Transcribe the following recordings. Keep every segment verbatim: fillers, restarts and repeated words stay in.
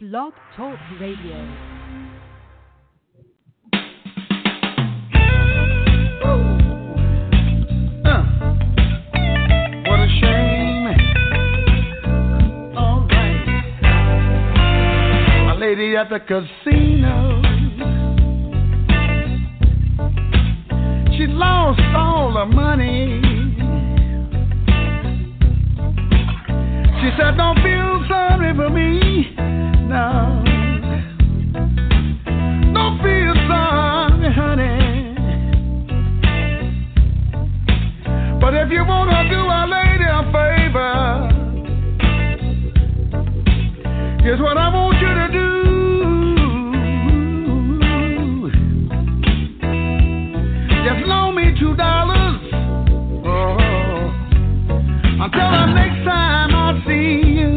Blog Talk Radio. Lady at the casino, she lost all her money. She said, don't feel sorry for me, no. Don't feel sorry, honey. But if you want to do a lady a favor, here's what I want you to do. Just loan me two dollars oh, until the next time I see you.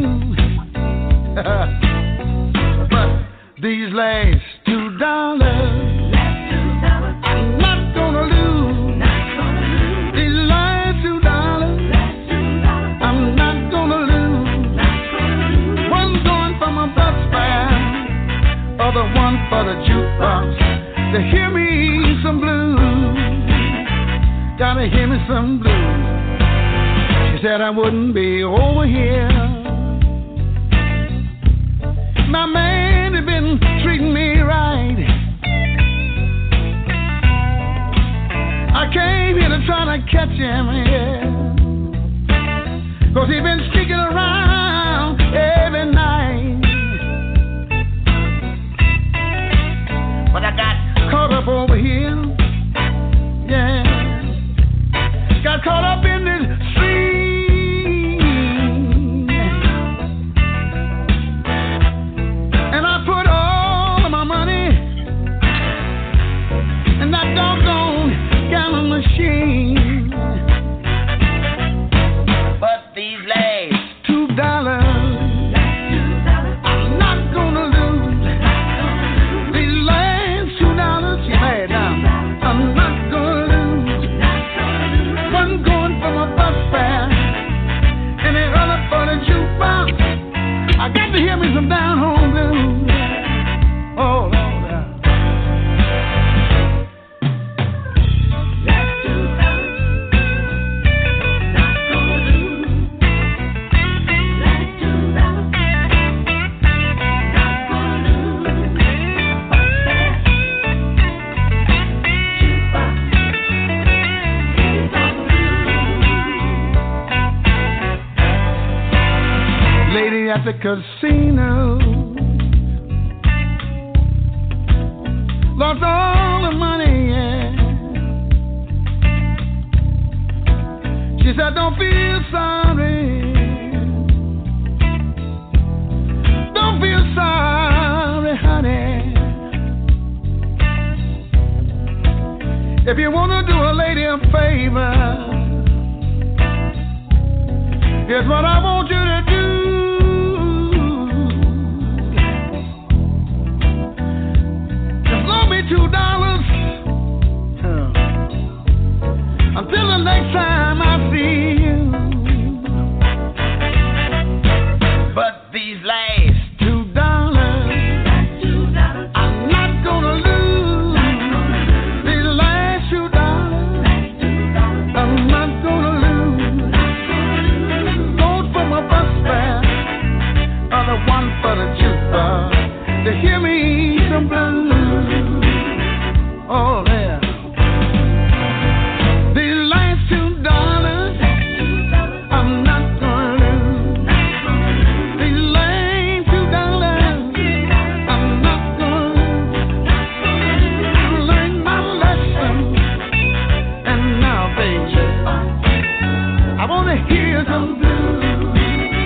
But these last two dollars, I'm not gonna lose. These last two dollars, I'm not gonna lose. One going for my bus fare, other one for the jukebox to hear me some blues. Gotta hear me some blues. She said I wouldn't be over here. My man had been treating me right. I came here to try to catch him, yeah. Cause he been sneaking around every night. But I got caught up over here, yeah. Got caught up in this street, and I put all of my money in that doggone gallon machine. But these last two dollars, I'm not gonna lose. These last two dollars, you mad now? I'm not gonna lose. One going for my bus fare, and the other for the jukebox. I got to hear me some down home blues. Oh, Lord. Lady at the casino lost all the money, yeah. She said, don't feel sorry. Don't feel sorry, honey. If you want to do a lady a favor, here's what I want you to do. Two dollars uh, until the next time I see you. But these last two dollars, I'm not gonna lose. These last two dollars, I'm not gonna lose. Going for my bus fare, other one for the jukebox to hear me some blues. Oh, yeah. These last two dollars, I'm not gonna lose. These last two dollars, I'm not gonna lose. I learned my lesson, and now, baby, I wanna hear some blues.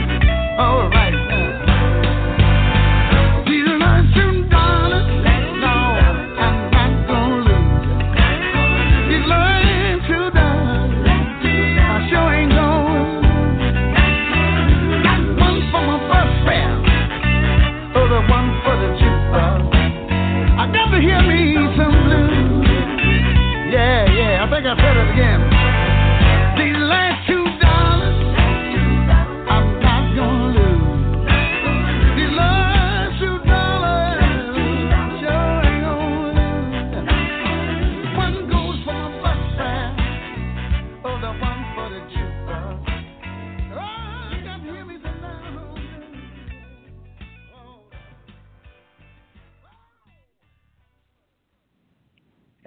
All right now. These last two dollars,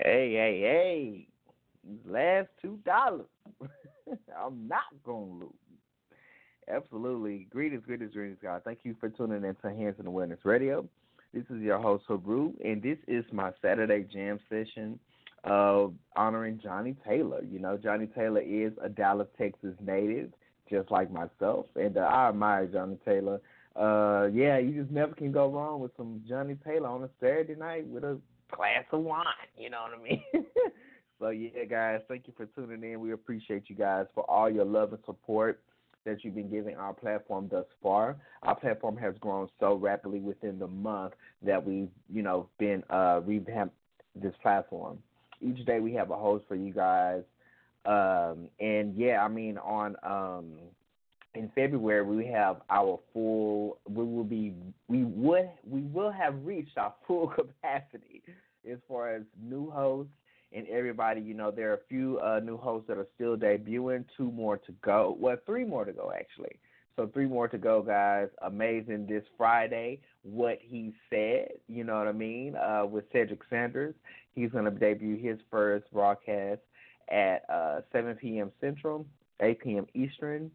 Hey, hey, hey. These last two dollars. I'm not gonna lose. Absolutely. Greetings, greetings, greetings, guys. Thank you for tuning in to Hands in Awareness Radio. This is your host, Haru, and this is my Saturday jam session of honoring Johnny Taylor. You know, Johnny Taylor is a Dallas, Texas native, just like myself, and uh, I admire Johnny Taylor. Uh, yeah, you just never can go wrong with some Johnny Taylor on a Saturday night with a glass of wine. You know what I mean? So, yeah, guys, thank you for tuning in. We appreciate you guys for all your love and support that you've been giving our platform thus far. Our platform has grown so rapidly within the month that we've, you know, been uh, revamped this platform. Each day we have a host for you guys. Um, and, yeah, I mean, on um, in February we have our full, we will be, we would, we will have reached our full capacity as far as new hosts. And everybody, you know, there are a few uh, new hosts that are still debuting, two more to go. Well, three more to go, actually. So three more to go, guys. Amazing this Friday, What He Said, you know what I mean, uh, with Cedric Sanders. He's going to debut his first broadcast at uh, seven p.m. Central, eight p.m. Eastern.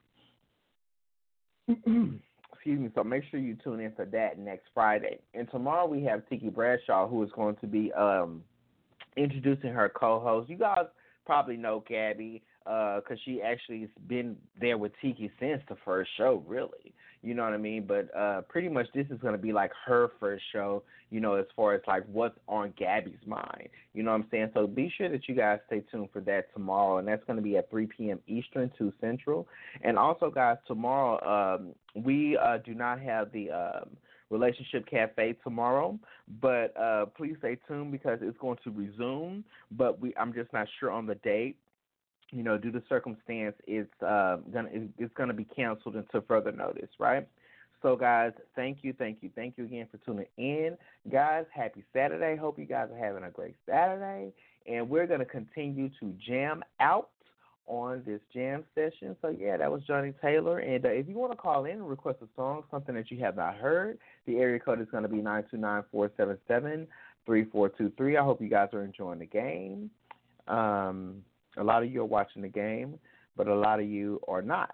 Excuse me. So make sure you tune in for that next Friday. And tomorrow we have Tiki Bradshaw, who is going to be um, – introducing her co-host. You guys probably know Gabby because uh, she actually has been there with Tiki since the first show, really. You know what I mean? But uh, pretty much this is going to be like her first show, you know, as far as like what's on Gabby's mind. You know what I'm saying? So be sure that you guys stay tuned for that tomorrow, and that's going to be at three p.m. Eastern, two Central. And also, guys, tomorrow um, we uh, do not have the um, Relationship Cafe tomorrow, but uh, please stay tuned because it's going to resume, but we I'm just not sure on the date. You know, due to circumstance, it's uh, gonna it's gonna be canceled until further notice, right? So, guys, thank you, thank you, thank you again for tuning in. Guys, happy Saturday. Hope you guys are having a great Saturday, and we're gonna continue to jam out on this jam session. So, yeah, that was Johnny Taylor. And uh, if you want to call in and request a song, something that you have not heard, the area code is going to be nine two nine, four seven seven, three four two three. I hope you guys are enjoying the game. Um, a lot of you are watching the game, but a lot of you are not.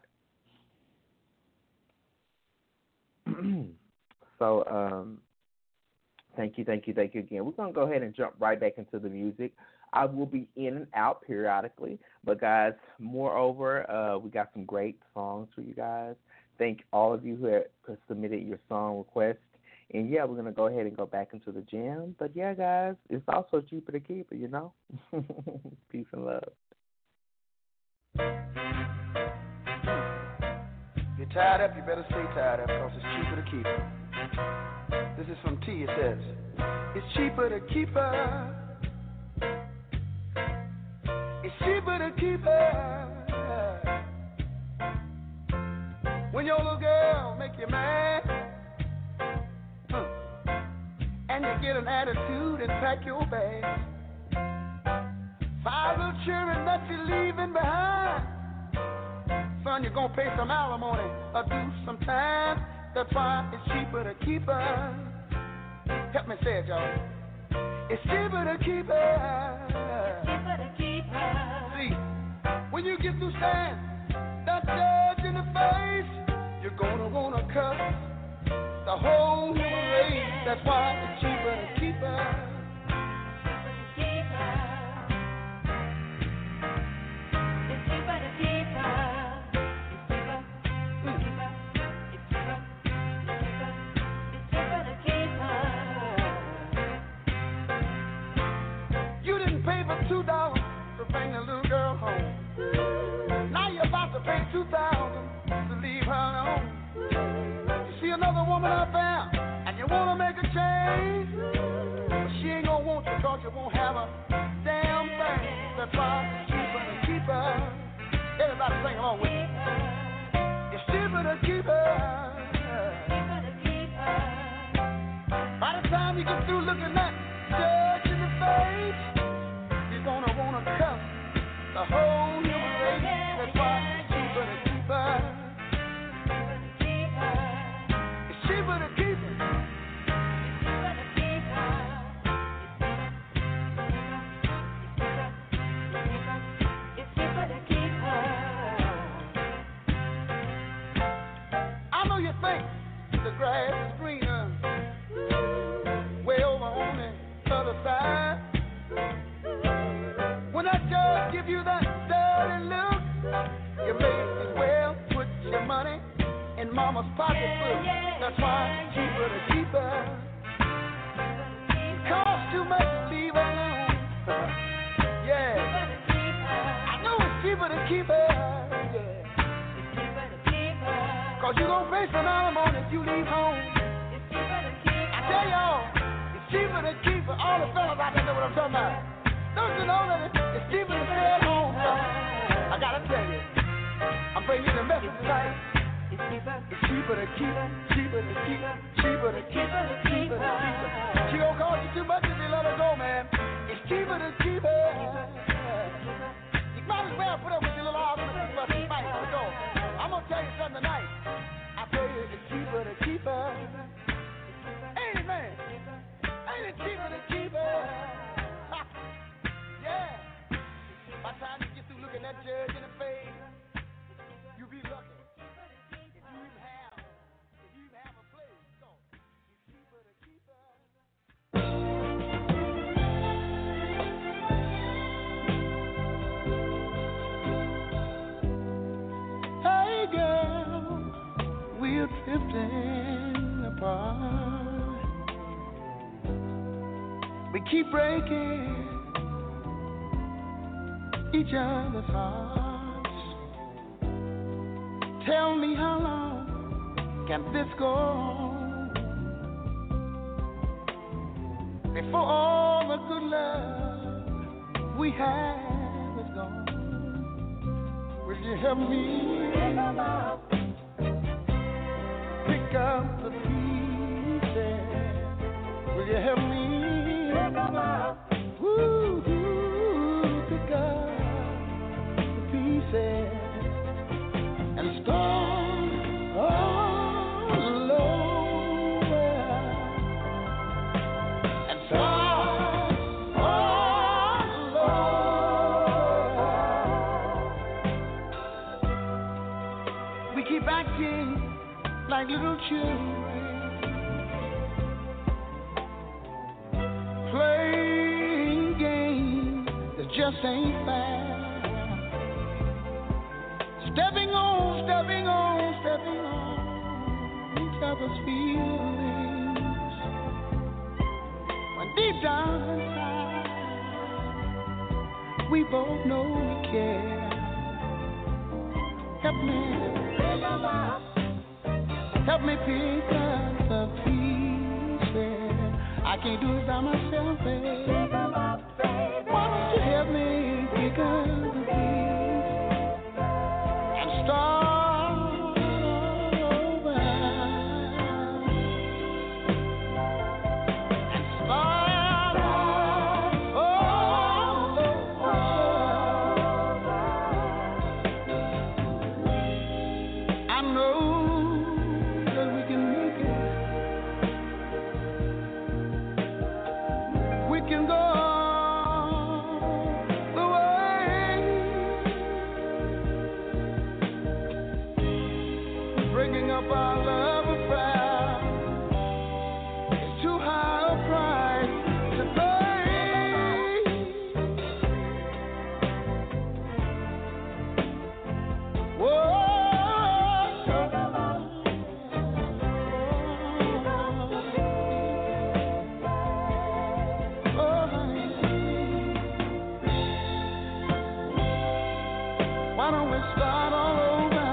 so, um, thank you, thank you, thank you again. We're going to go ahead and jump right back into the music. I will be in and out periodically, but guys, moreover, uh, we got some great songs for you guys. Thank all of you who have submitted your song requests. And yeah, we're going to go ahead and go back into the jam. But yeah, guys, it's also cheaper to keep it, you know? Peace and love. You're tied up, you better stay tied up because it's cheaper to keep her. This is from T, it says, it's cheaper to keep her. It's cheaper to keep her. When your little girl make you mad, huh, and you get an attitude and pack your bag. Five little children that you're leaving behind. Son, you're gonna pay some alimony or do some time. That's why it's cheaper to keep her. Help me say it, y'all. It's cheaper to keep her. It's cheaper to keep her. See, when you get through saying that judge in the face, you're gonna wanna cut the whole human race. That's why it's cheaper to keep her. Two dollars to bring the little girl home. Now you're about to pay two thousand to leave her alone. You see another woman out there, and you wanna make a change, but she ain't gonna want you 'cause you won't have a damn thing. That's why it's cheaper to keep her. Everybody sing along with me. It's cheaper to keep her. By the time you get through looking at judge in the face, gonna wanna cut the whole human race. That's why it's cheaper to keep her. It's cheaper to keep her. grass is greener way over on the other side. When that judge give you that dirty look, you may as well put your money in mama's pocketbook. That's why it's cheaper to keep her. Costs too much to leave her alone. Yeah, I know it's cheaper to keep her. Yeah, cause you gon' pay some alimony if you leave home. I tell y'all, it's cheaper to keep her. All the fellas out there know what I'm talking about. Don't you know that it's cheaper to stay at home? I gotta tell you, I'm bringing you the message tonight. It's cheaper, it's cheaper to keep her, cheaper to keep her, cheaper to keep her, cheaper to keep her. She gon' cost you too much if you let her go, man. It's cheaper to keep her. You might as well put up with your little argument and fucking fight for the door. I'm gonna tell you something tonight. I tell you, it's cheaper to keep her. Ain't it, man? Ain't it cheaper to keep her? Yeah. By the time you get through looking that judge in the face, you'll be lucky. Hey girl, we're drifting apart. We keep breaking each other's hearts. Tell me how long can this go on before all the good love we have is gone? Will you help me pick up the pieces? Will you help me woo, woo, pick up the pieces and start all over and start all over. We keep acting like little children, playing games that just ain't fair. Stepping on, stepping on, stepping on each other's feelings, when deep down inside we both know we care. Help me, help me pick up the pieces. I can't do it by myself, babe. Why don't you help me pick up the pieces and start over and start all over. I know that we can make it. We can go the way, bringing up our love affair. It's too high a price to pay. Whoa. Oh, honey. Why don't we start all over?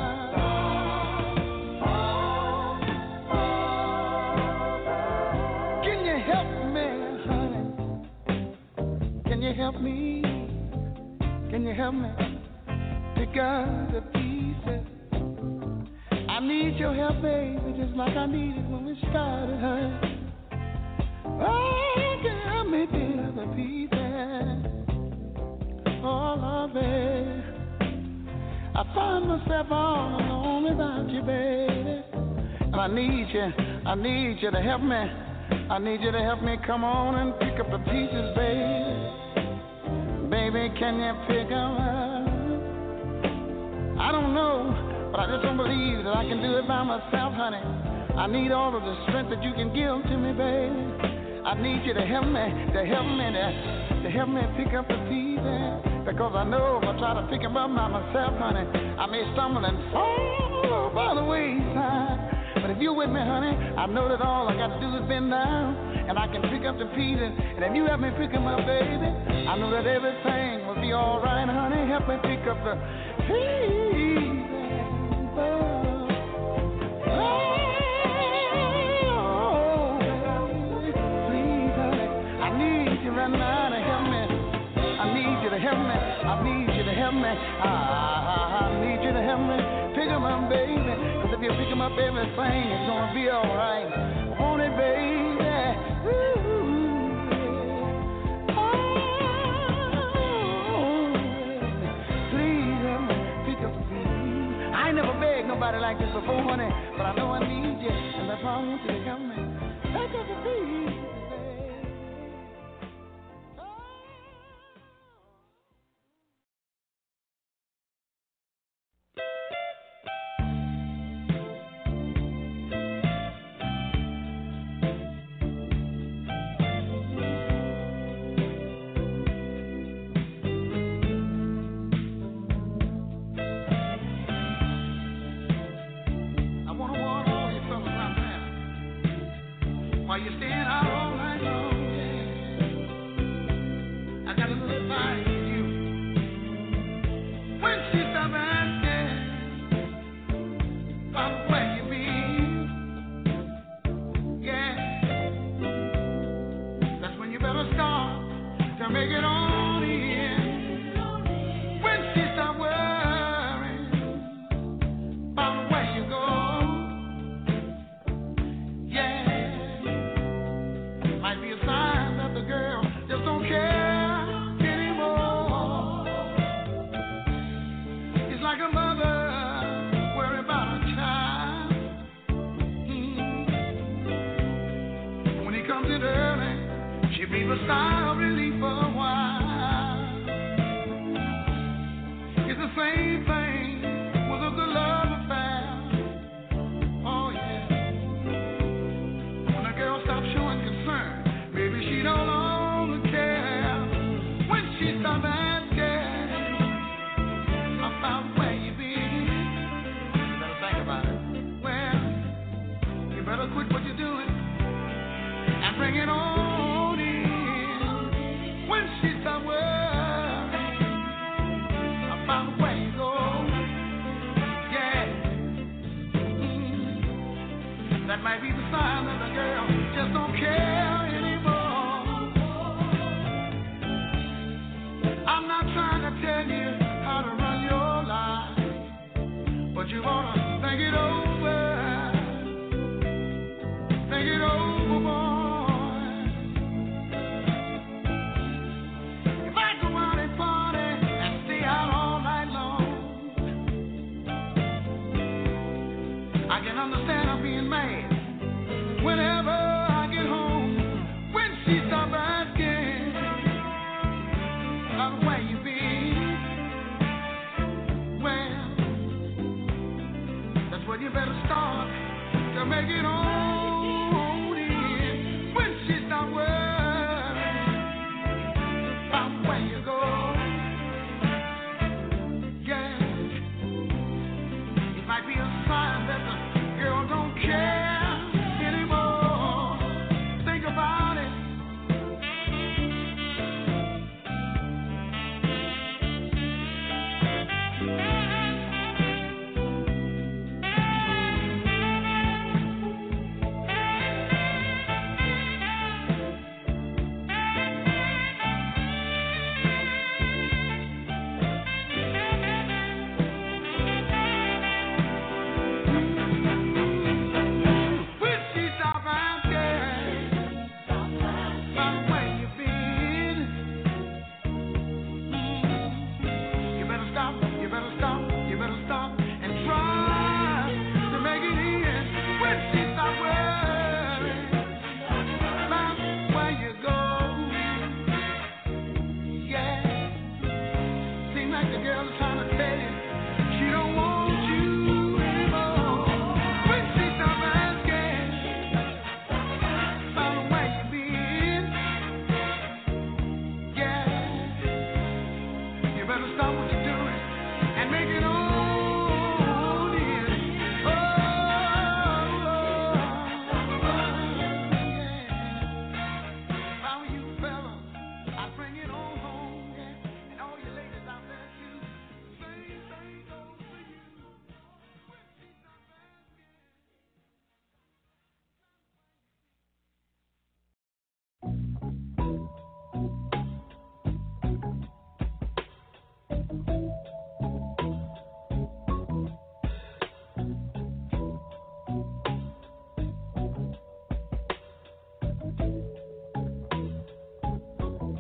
Can you help me, honey? Can you help me? Can you help me pick up the pieces? I need your help, baby, just like I needed when we started, honey. Oh, can you help me pick up the pieces? Oh, love it. I find myself all alone without you, baby. And I need you, I need you to help me. I need you to help me come on and pick up the pieces, baby. Baby, can you pick them up? I don't know, but I just don't believe that I can do it by myself, honey. I need all of the strength that you can give to me, baby. I need you to help me, to help me, to, to help me pick up the pieces. Because I know if I try to pick them up by myself, honey, I may stumble and fall by the wayside. But if you're with me, honey, I know that all I got to do is bend down, and I can pick up the pieces. And if you help me pick them up, baby, I know that everything will be all right, honey. Help me pick up the pieces. Oh. Right now to help me. I need you to help me. I need you to help me. I, I, I need you to help me. Pick 'em up, baby. Cause if you pick 'em up, everything is gonna be alright. Won't it, baby? Ooh. Oh, please help me pick up the pieces. I ain't never begged nobody like this before, honey. But I know I need you. And that's why I want you to help me. Pick up the pieces.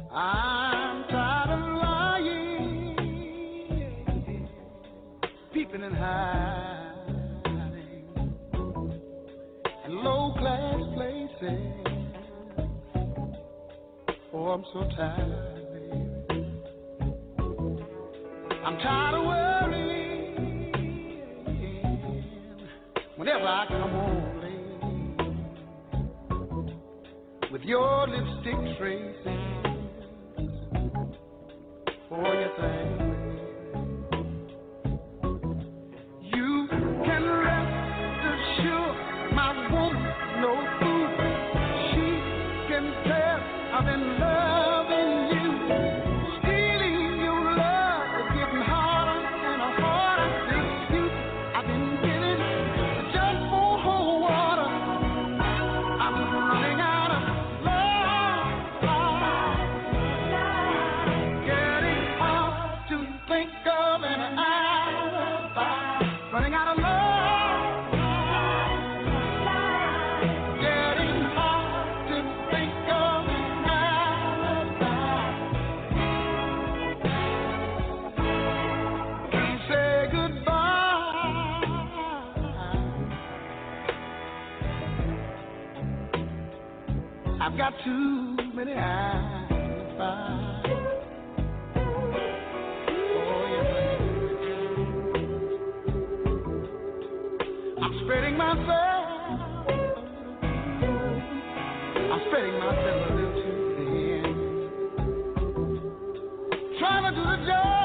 I'm tired of lying, peeping and hiding in low-class places. Oh, I'm so tired, baby. I'm tired of worrying whenever I come home late with your lipstick traces. Oh, yes, I am. You can rest assured my woman's no fool. She can tell I've been loving you. Stealing your love is getting harder and harder to dispute. I've been getting just for whole water. I'm running out of love. Getting hard to think of an alibi. Running out of love. Getting hard to think of an alibi. Can't say goodbye. I've got too many eyes to find. Oh, yes, I am. I'm spreading myself. I'm spreading myself a little too thin. Trying to do the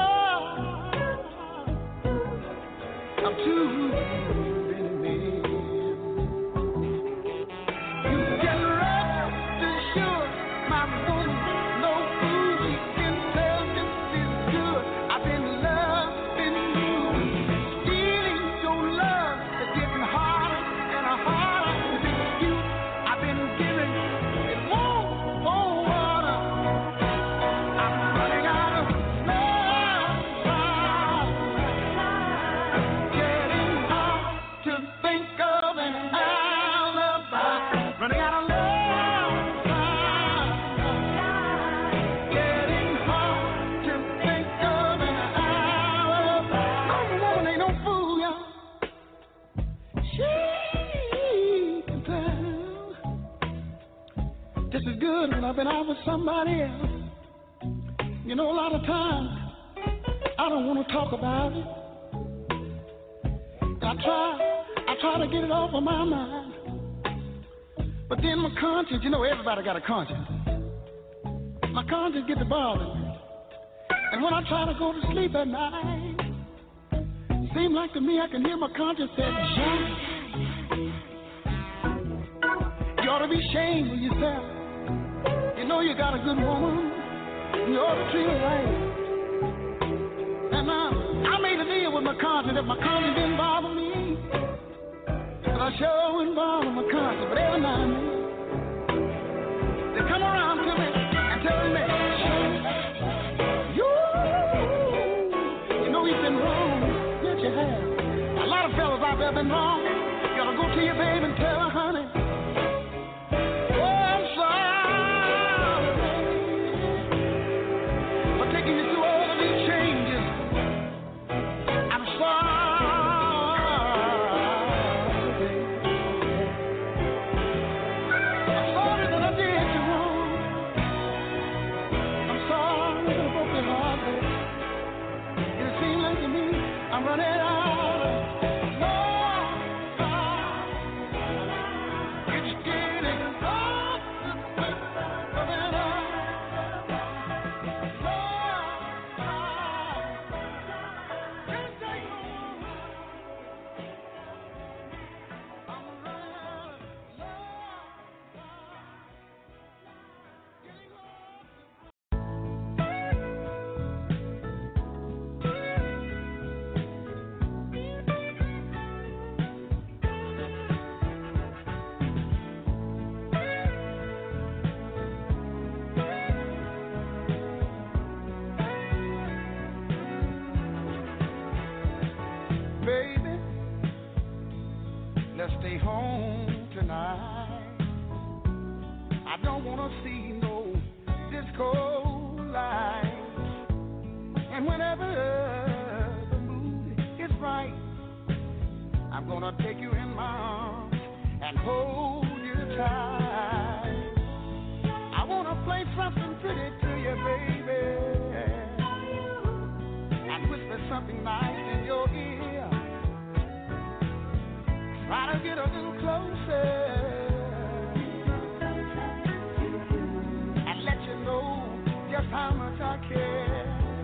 job of two many men. You can rest assured my woman no fool. She can tell this is good. I've been loving you. Stealing your love is getting harder and harder to dispute. I've been giving it more for water. I'm running out of love. Getting hard to think of an alibi. Running out of love. Getting hard to think of an alibi. No woman ain't no fool, y'all. She can tell this is good when I've been out with somebody else. You know, a lot of times I don't want to talk about it. I try, I try to get it off of my mind. But then my conscience, you know, everybody got a conscience. My conscience gets to bothering me. And when I try to go to sleep at night, it seems like to me I can hear my conscience say, Jack, you ought to be ashamed of yourself. You know you got a good woman. You ought to treat her right. And uh, I made a deal with my conscience. If my conscience didn't bother me, and I sure wouldn't bother my conscience. But every now and then, they come around to me and tell me, you, you know you've been wrong. Yes, you have. A lot of fellas out there been wrong. You gotta go to your baby and tell her, honey, oh, I'm sorry for taking you through all of these changes. I'm sorry. I'm gonna take you in my arms and hold you tight. I wanna play something pretty to you, baby, and whisper something nice in your ear. Try to get a little closer and let you know just how much I care.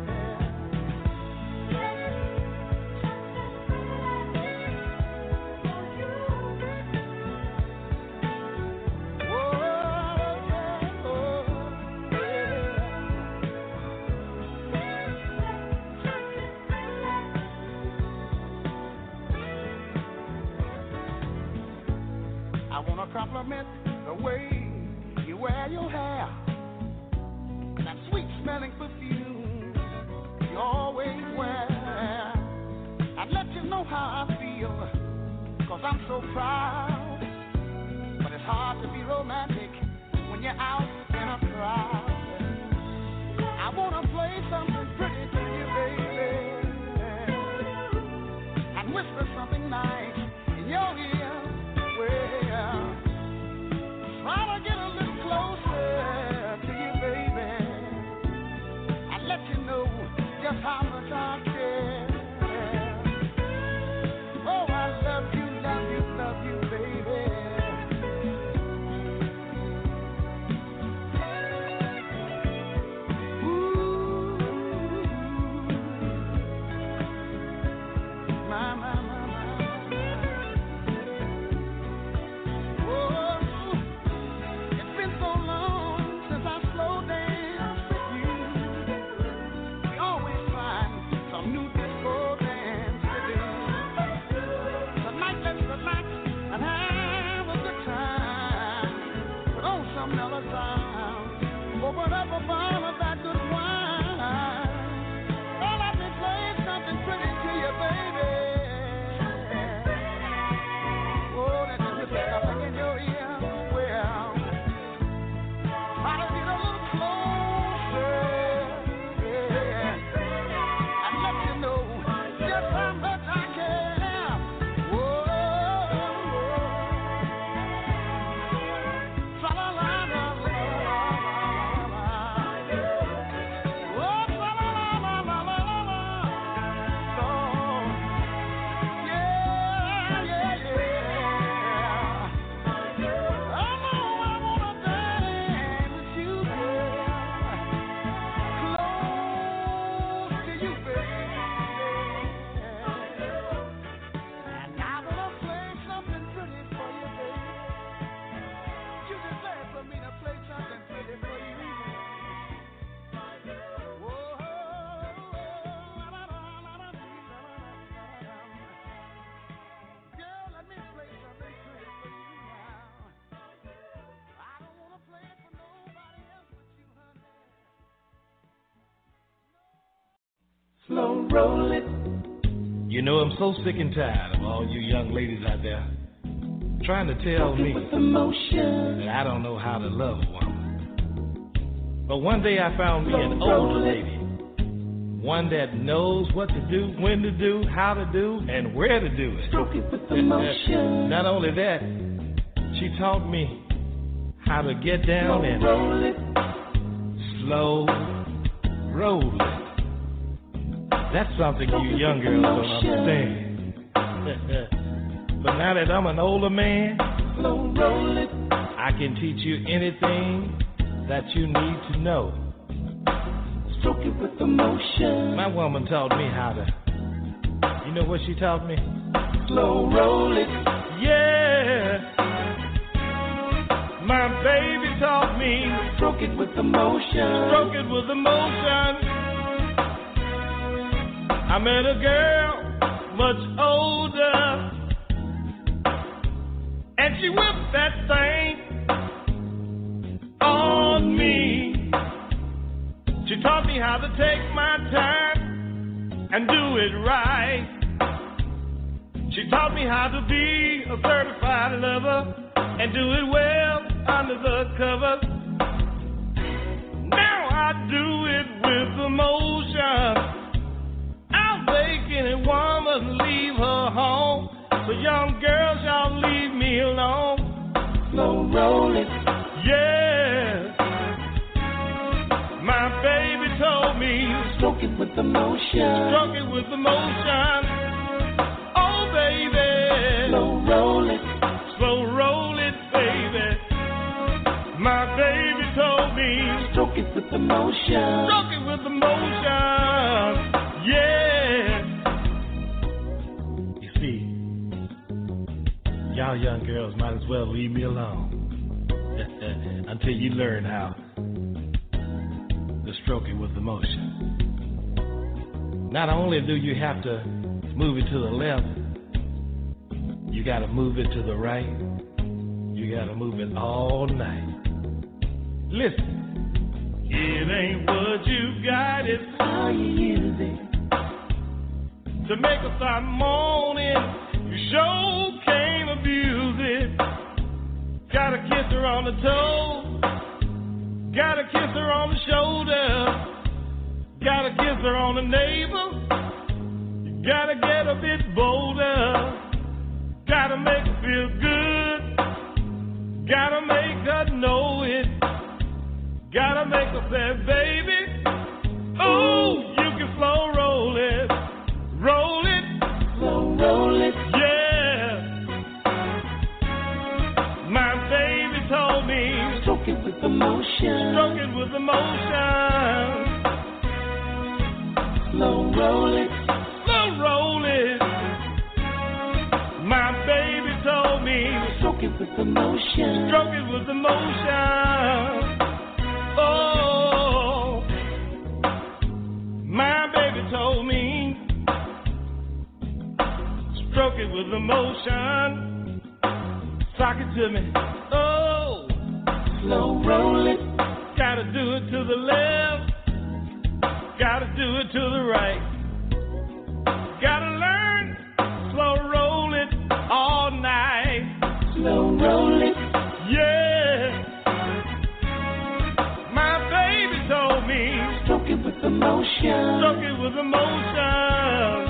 Compliment the way you wear your hair, that sweet smelling perfume you always wear, and let you know how I feel, cause I'm so proud. But it's hard to be romantic when you're out in a crowd. I wanna play something pretty to you, baby, and whisper something nice in your ear. Well, try to get a little closer to you, baby, and let you know just how much I care. Oh, I love you, love you, love you, baby. Ooh, my, my, my. Open up a bottle of that good wine. Oh, let me play something pretty to you, baby. Oh, let me whisper something in your ear. Well, try to get a little closer, yeah, and let you know just how much I care. Whoa, tra-la-la-la-la. Slow roll it. You know, I'm so sick and tired of all you young ladies out there trying to tell me that I don't know how to love a woman. But one day I found me an older lady, one that knows what to do, when to do, how to do, and where to do it. Stroke it with emotion. Not only that, she taught me how to get down and roll it. Slow roll it. That's something you young girls don't understand. But now that I'm an older man, I can teach you anything that you need to know. Stroke it with emotion. My woman taught me how to. You know what she taught me? Slow roll it. Yeah. My baby taught me. Stroke it with emotion. Stroke it with emotion. I met a girl much older, and she whipped that thing on me. She taught me how to take my time and do it right. She taught me how to be a certified lover and do it well under the covers. Now I do it with emotion. I'll make any woman leave her home, so young girls, y'all leave me alone. Slow roll it. Yeah. My baby told me, stroke it with emotion. Stroke it with emotion. Oh, baby. Slow roll it. Slow roll it, baby. My baby told me, stroke it with emotion. Stroke it with emotion. Yeah. You see, y'all young girls might as well leave me alone until you learn how to stroke it with emotion. Not only do you have to move it to the left, you got to move it to the right. You got to move it all night. Listen. It ain't what you got, it's how you use it. To make us start moaning, you sure can't abuse it. Gotta kiss her on the toe. Gotta kiss her on the shoulder. Gotta kiss her on the navel. You gotta get a bit bolder. Gotta make her feel good. Gotta make her know it. Gotta make her say, baby, ooh, you can slow roll it. Roll it. Slow roll it. Yeah. My baby told me, stroke it with emotion. Stroke it with emotion. Slow roll it. Slow roll it. My baby told me, stroke it with emotion. Stroke it with emotion. Oh, my baby told me, stroke it with emotion. Sock it to me. Oh, slow roll it. Gotta do it to the left. Gotta do it to the right. Gotta learn slow roll it all night. Slow roll it. Yeah. My baby told me, stroke it with emotion. Stroke it with emotion.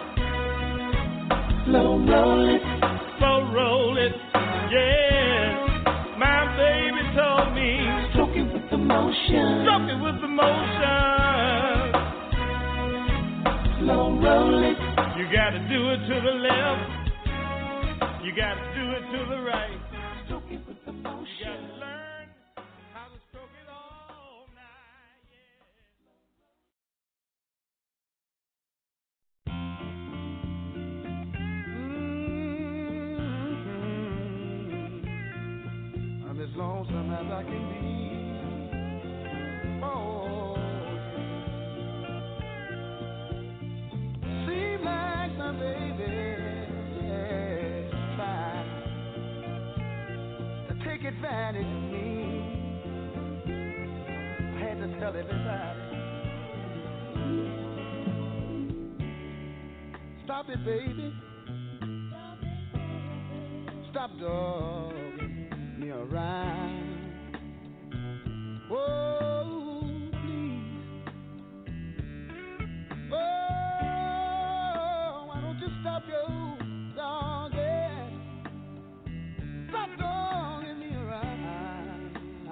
Slow roll it. Slow roll it. Yeah. My baby told me, stroke it with emotion. Stroke it with emotion. Slow roll it. You gotta do it to the left. You gotta do it to the right. Stroke it with emotion. You gotta learn how to stroke it all night. Mm-hmm. I'm as lonesome as I can be. Oh, seems like my baby tried to take advantage of me. I had to tell everybody, stop it, baby. Stop dogging me around. Oh, please. Oh, why don't you stop your dogging? Stop dogging me around.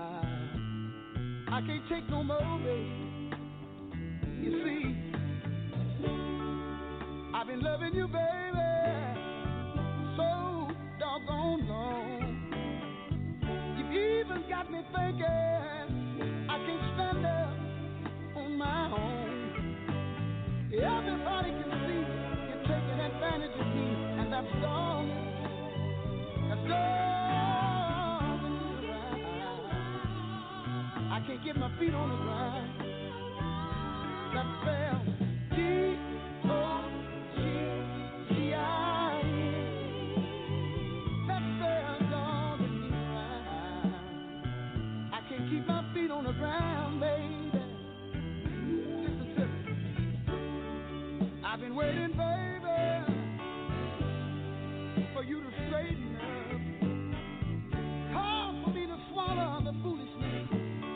I can't take no more, baby. You see, I've been loving you, baby, so doggone long. You've even got me thinking I can't stand up on my own. Everybody can see you're taking advantage of me, and that's all. That's all. I can't get my feet on the ground. That fell. G O G G I N. That fell dogging me around. I can't keep my feet on the ground, baby. Listen to me. I've been waiting, baby, for you to straighten up. Hard for me to swallow the foolishness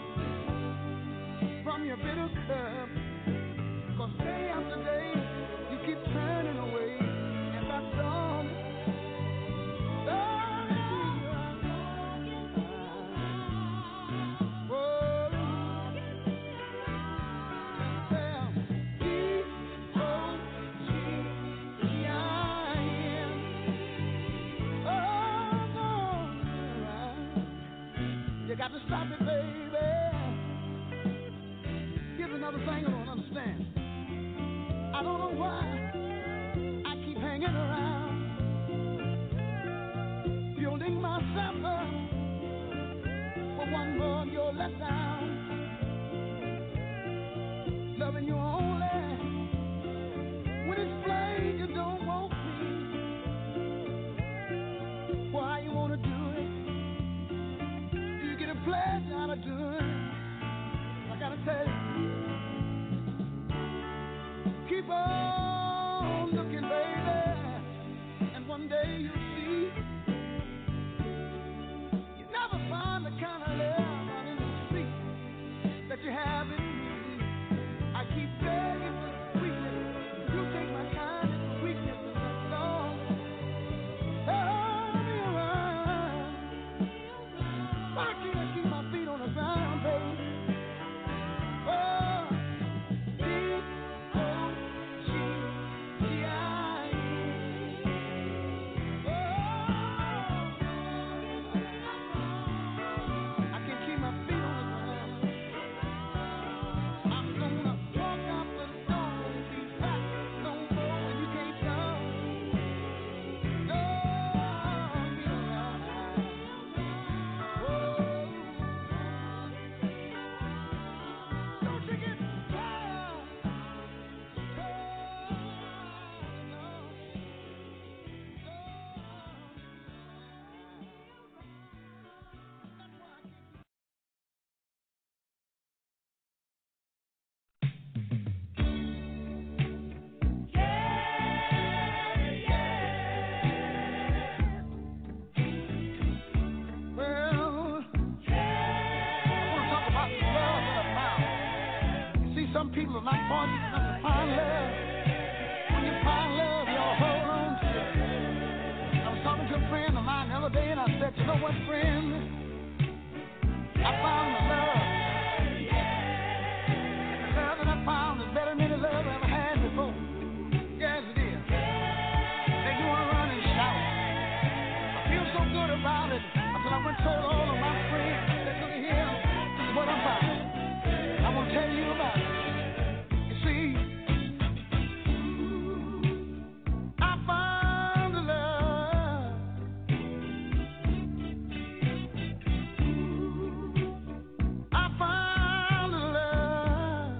from your bitter cup. Cause day after day, you keep turning away. And that's all. got to stop it, baby. Here's another thing I don't understand. I don't know why I keep hanging around, building myself up for one more of your letdown. Loving you only when it's plain you don't want me. Why you wanna do it? Do you get a pleasure out of doing it? I gotta tell you, keep on looking, baby, and one day you'll see you never find the kind of love out in the street that you have in me. I keep begging for sweetness. You take my kind and sweetness and the song. Turn me around. Why can't I keep my feet on the ground, baby? Oh, D O G G I E. Oh, I can keep my feet on the ground. I'm gonna walk out the door and be back no more when you can't come. No, be around. Oh, don't you get tired? Oh, no. That's why I keep Well, I want to talk about love in a mouth. You see, some people are not born enough to find love. When you find love, you all hold on to it. I was talking to a friend of mine the other day, and I said, you know what, friend? I found the love. And the love that I found is better than any love I ever had before. Yes, it is. Make you want to run and shout. I feel so good about it until I went and told all of my friends. I said, look here, this is what I found. I'm going to tell you about it. You see, I found the love. I found the love.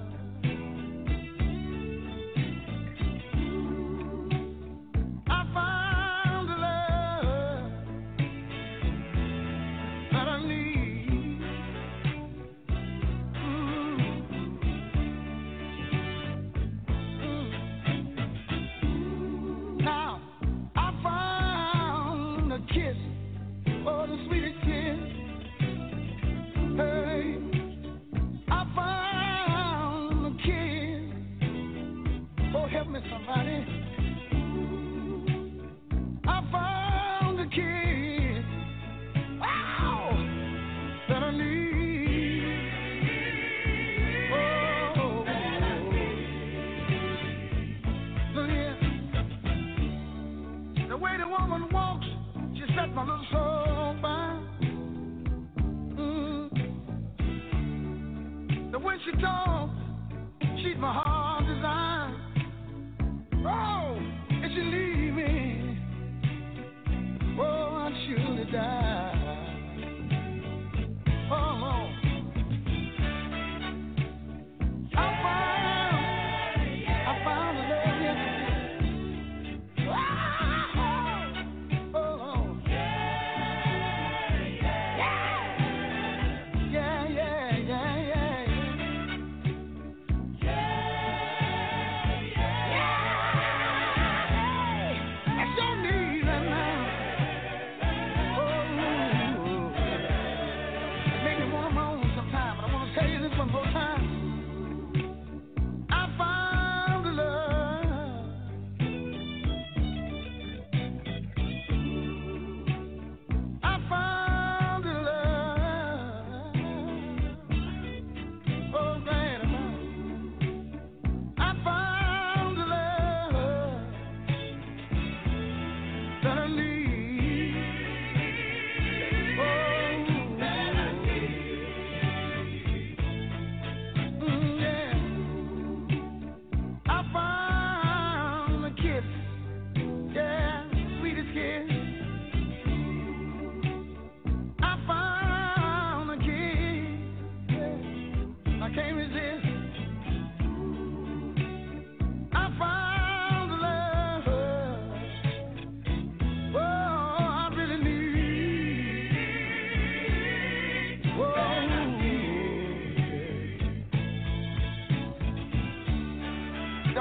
I found the love that I need. Mm. Mm. Now, I found a kiss, oh, the sweetest kiss. Hey, I found a kiss. Oh, help me, somebody. I found a kiss. Wow, that I need. Oh, look here. The way the woman walks, she set my little soul by. Mm. The way she talks, she's my heart design. Oh, and she leave me. Oh, I'd surely die. Oh, I found, I found a love, yes. Wow. Oh, yeah, yeah, yeah, yeah, yeah.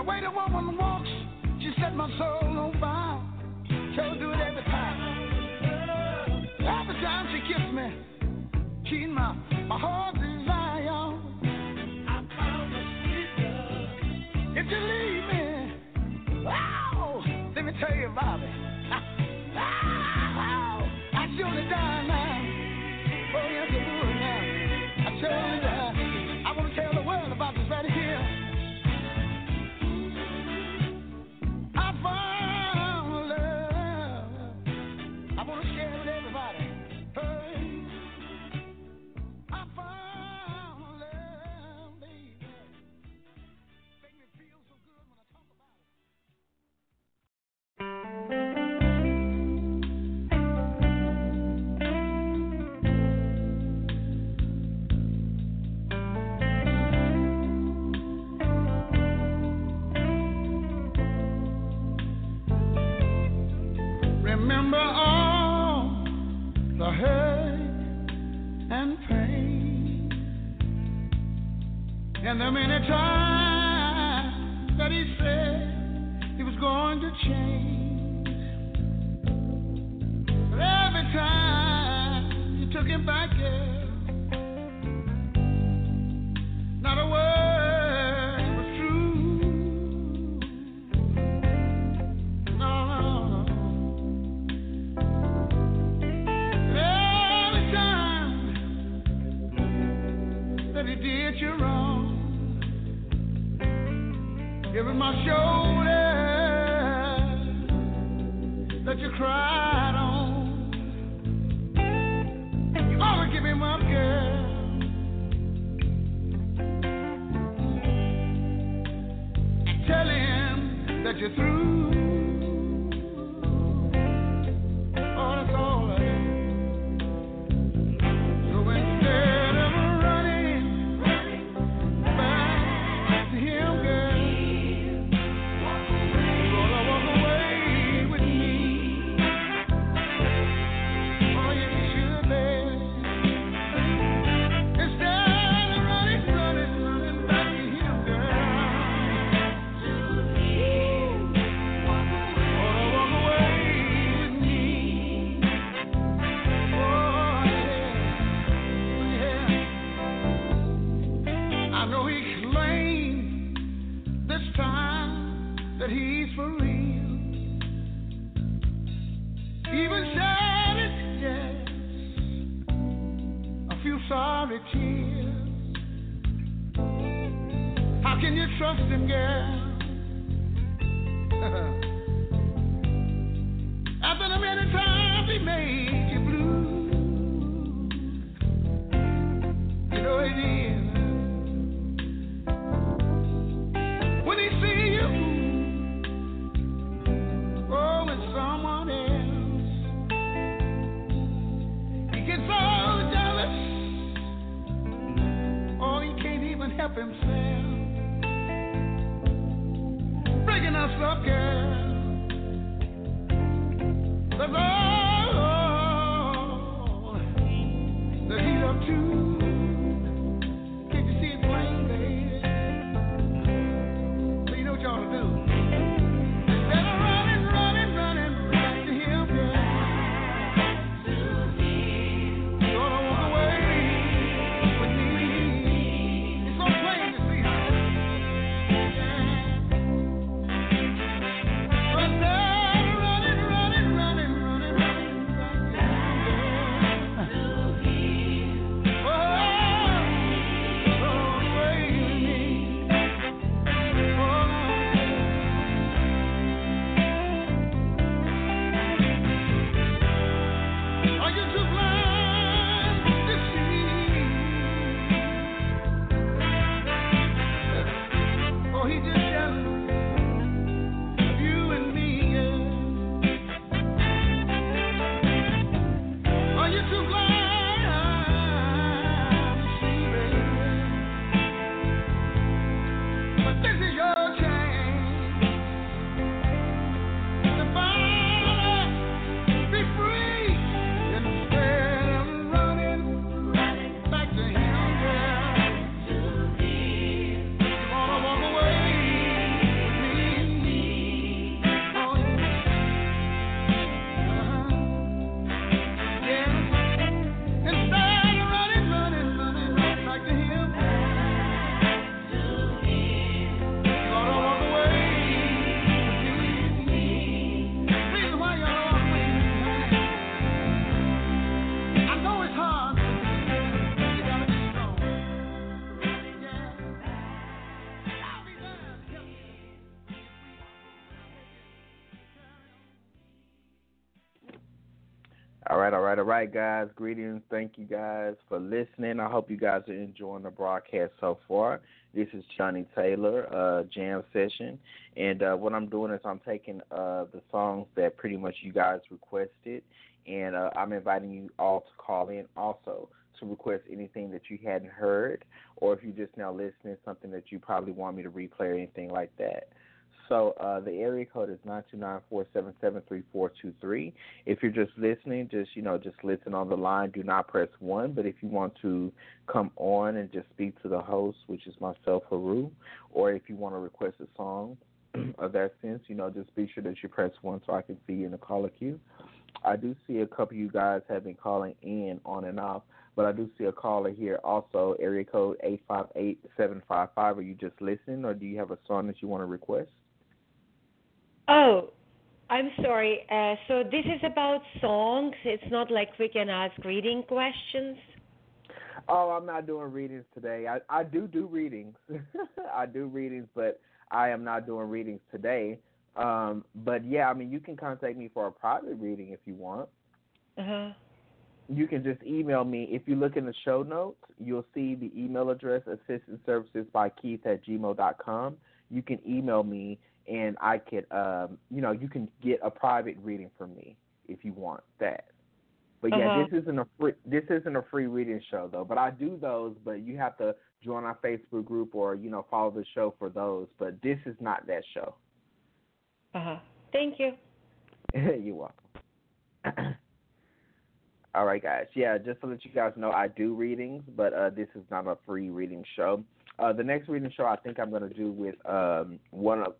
way the woman walks, she set my soul on fire. She'll do it every time. Every time she kisses me, she's my, my heart's desire. I found a sweet love. If you leave me, wow, let me tell you about it. Wow, I surely die now. Oh, yes, I would now. I surely die. I want to tell the world about this right here. I found love. I want to share it with everybody. Hey, I found love, baby. Make me feel so good when I talk about it. Remember all the hurt and pain, and the many times that he said he was going to change. But every time you took him back, yeah, not a word was true. No, no, no. Every time that he did you wrong, it was my shoulder that you cried on. You ought to give him up, girl. And tell him that you're through. Oh, that's all I do. So instead of running, running back to him, girl, you're gonna walk away with me. Oh, yes, you should, baby. Instead of running, running, running back to him, girl, oh, walk away with me. Oh, yeah, yeah. I know he claimed this time that he's for real. Even shed it, yes, a few sorry tears. How can you trust him, girl? After the many times he made you blue, you know he did. When he see you, oh, with someone else, he gets all jealous. Oh, he can't even help himself. Breaking us up, girl. That's all right, all right, all right, guys. Greetings. Thank you guys for listening. I hope you guys are enjoying the broadcast so far. This is Johnny Taylor, uh, Jam Session. And uh, what I'm doing is I'm taking uh, the songs that pretty much you guys requested, and uh, I'm inviting you all to call in also to request anything that you hadn't heard, or if you're just now listening, something that you probably want me to replay or anything like that. So uh, the area code is nine two nine, four seven seven, three four two three. If you're just listening, just, you know, just listen on the line. Do not press one. But if you want to come on and just speak to the host, which is myself, Haru, or if you want to request a song of that sense, you know, just be sure that you press one so I can see you in the caller queue. I do see a couple of you guys have been calling in on and off, but I do see a caller here also, area code eight five eight, seven five five. Are you just listening, or do you have a song that you want to request? Oh, I'm sorry. Uh, so this is about songs. It's not like we can ask reading questions. Oh, I'm not doing readings today. I, I do do readings. I do readings, but I am not doing readings today. Um, but, yeah, I mean, you can contact me for a private reading if you want. Uh-huh. You can just email me. If you look in the show notes, you'll see the email address, assistant services by keith at gmail dot com. You can email me, and I could, um, you know, you can get a private reading from me if you want that. But yeah, uh-huh. this isn't a free, this isn't a free reading show though. But I do those. But you have to join our Facebook group or you know follow the show for those. But this is not that show. Uh huh. Thank you. You're welcome. All right, guys. Yeah, just to let you guys know, I do readings, but uh, this is not a free reading show. Uh, the next reading show I think I'm going to do with um, one of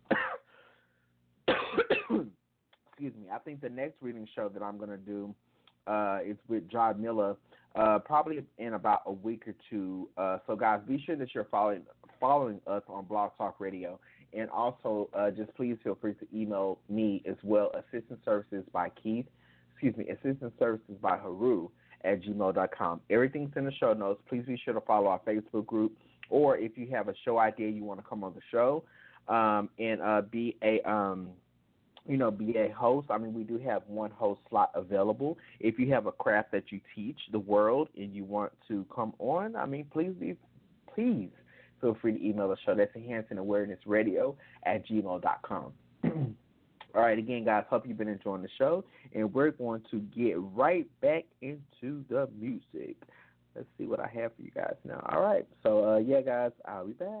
excuse me. I think the next reading show that I'm going to do uh, is with John Miller, uh, probably in about a week or two. Uh, so, guys, be sure that you're following following us on Blog Talk Radio, and also uh, just please feel free to email me as well. Assistant Services by Keith. Excuse me. Assistant Services by Haru at gmail dot com. Everything's in the show notes. Please be sure to follow our Facebook group, or if you have a show idea you want to come on the show um, and uh, be a um, you know, be a host. I mean, we do have one host slot available. If you have a craft that you teach the world and you want to come on, I mean, please be, please feel free to email the show. That's Enhancing Awareness Radio at gmail dot com. All right, again, guys, hope you've been enjoying the show, and we're going to get right back into the music. Let's see what I have for you guys now. All right, so, uh, yeah, guys, I'll be back.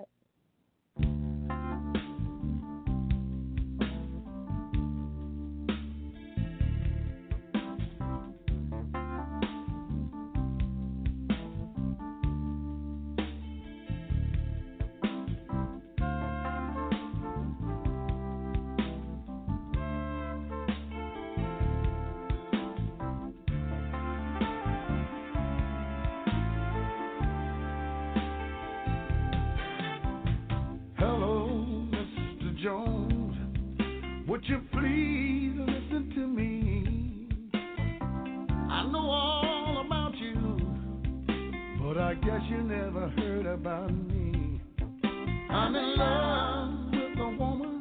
Would you please listen to me? I know all about you, but I guess you never heard about me. I'm in love with a woman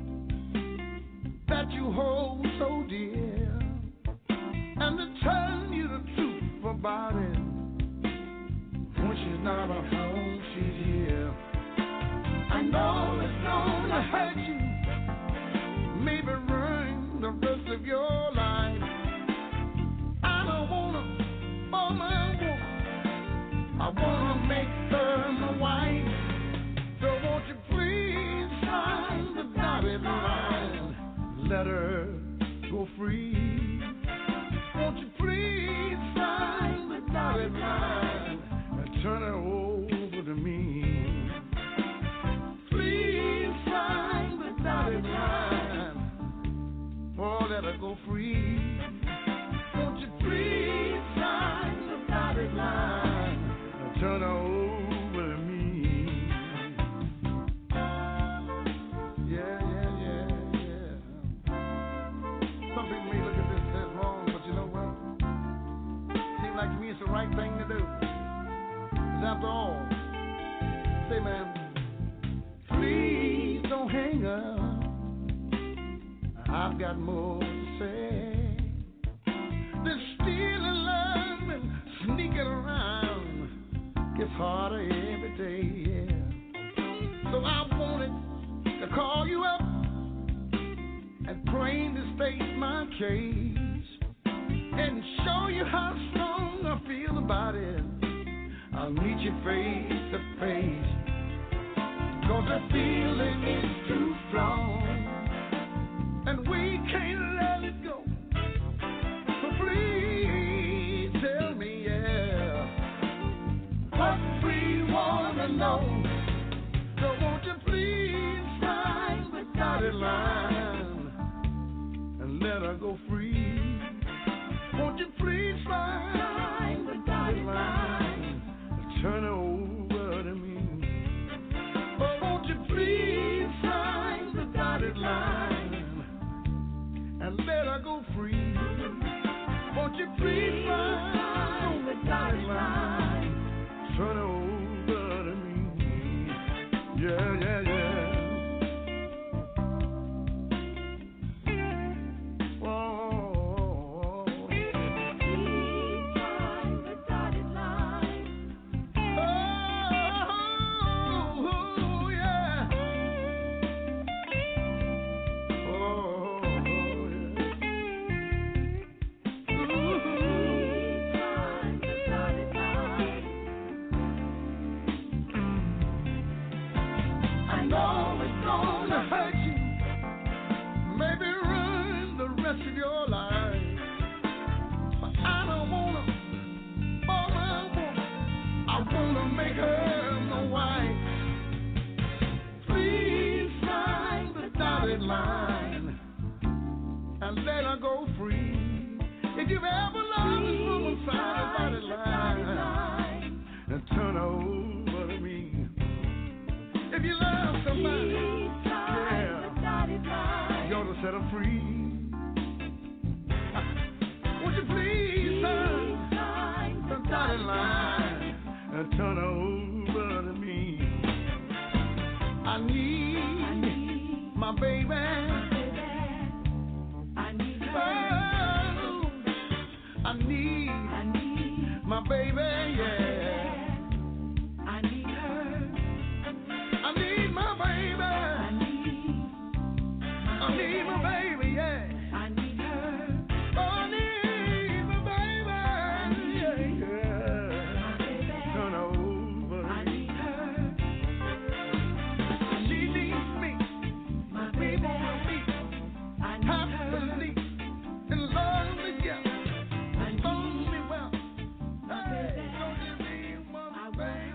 that you hold so dear, and to tell you the truth about it, when she's not at home, she's here. I know it's gonna hurt you, maybe ruin the rest of your life. I don't wanna fall my woman, I wanna make her my wife. So won't you please sign the dotted line, let her go free. Won't you please sign the dotted line and turn her over to me. Please sign the dotted line, oh, let her go free. Won't you please sign the dotted line and turn her over to me. Yeah, yeah, yeah, yeah. Some people may look at this as wrong, but you know what? Seems like to me it's the right thing to do. Because after all, say, man, please don't hang up. I've got more to say. There's still harder every day, yeah. So I wanted to call you up and plainly state my case and show you how strong I feel about it. I'll meet you face to face, 'cause the feeling is too strong and we can't let it go. So please tell me, yeah, what we wanna know. So won't you please sign the dotted line and let her go free? Won't you please sign the dotted line and turn her over to me? Oh, won't you please sign the dotted line and let her go free? Won't you please sign the dotted line, turn her over to me? Yeah, yeah, yeah. Oh, please sign the dotted line. Oh, yeah. Oh, yeah. Ooh, please sign the dotted line. I know it's gonna hurt you, maybe ruin the rest of your life, but I don't wanna, all I want, I wanna make her my wife. Please sign the dotted line and let her go free. If you've ever loved this woman, sign the dotted line and turn her over to me. If you love somebody, yeah, you ought to set her free. Would you please sign the dotted line and turn her over to me? I need my baby. I need her. Oh, I need my baby, yeah. I need her. I need my baby. I need, I need my baby, yeah. I need her. Oh, I need my baby, yeah, yeah. My baby. Turn over. I need her. She needs me. My baby. I need happily her. And love together. I need me well. My baby. Don't give me one, my baby.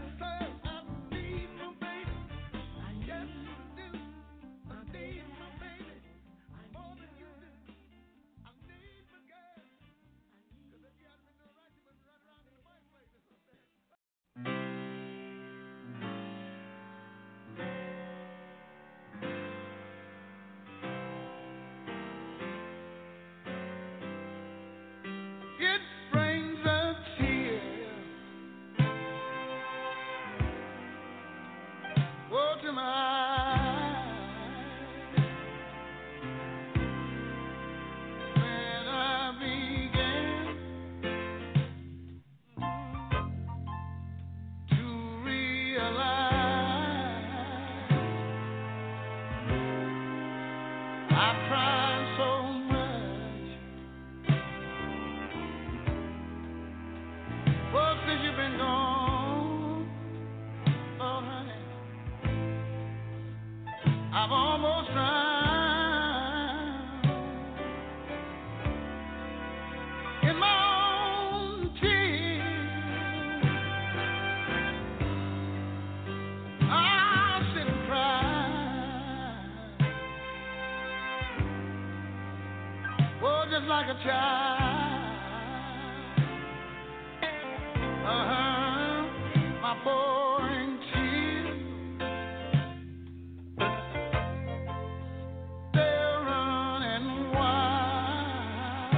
It brings a tear, oh, to my eyes when I began to realize I've tried so much. Well, since you've been gone, oh honey, I've almost drowned in my own tears. I'll sit and cry, oh, just like a child. Uh-huh, my pouring tears, they're running wild.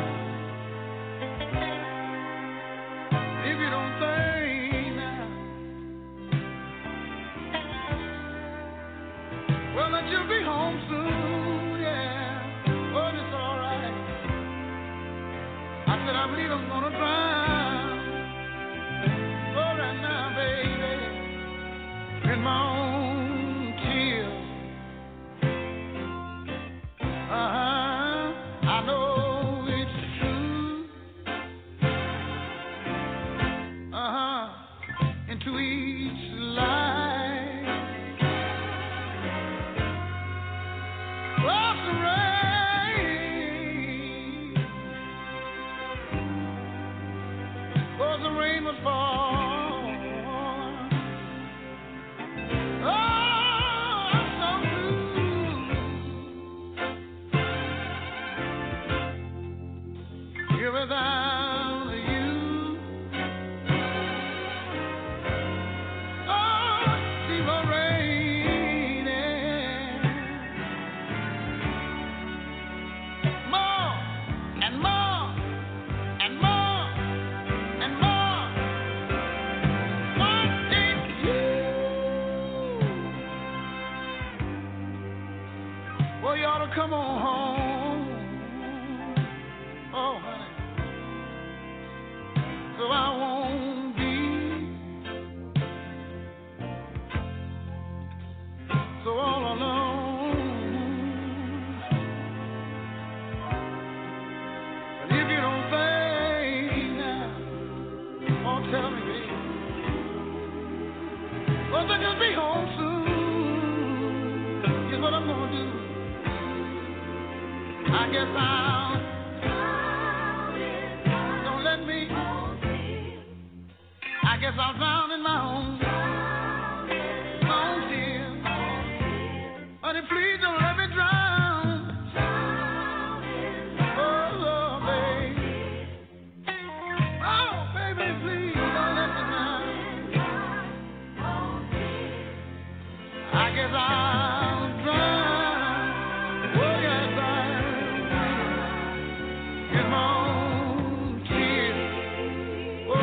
If you don't think now, well, that you'll be home soon, yeah. Oh, it's all right. in my own tears. Uh-huh, I know it's true. Uh-huh, into each life was the rain, was the rain was fall. Without you, oh, she was raining more and more and more and more. One day you, well, you ought to come on home. Oh, honey. So I won't be so all alone. But if you don't think now, oh, tell me, baby. Well, then just be home soon. Here's what I'm gonna do. I guess I'll. Don't let me. I guess I'll drown in my own, own tears. Honey, please don't let me drown. Oh, Lord, baby. Oh, baby, please don't let me drown. I guess I'll drown. Oh, yes, I will. In my own tears. Oh.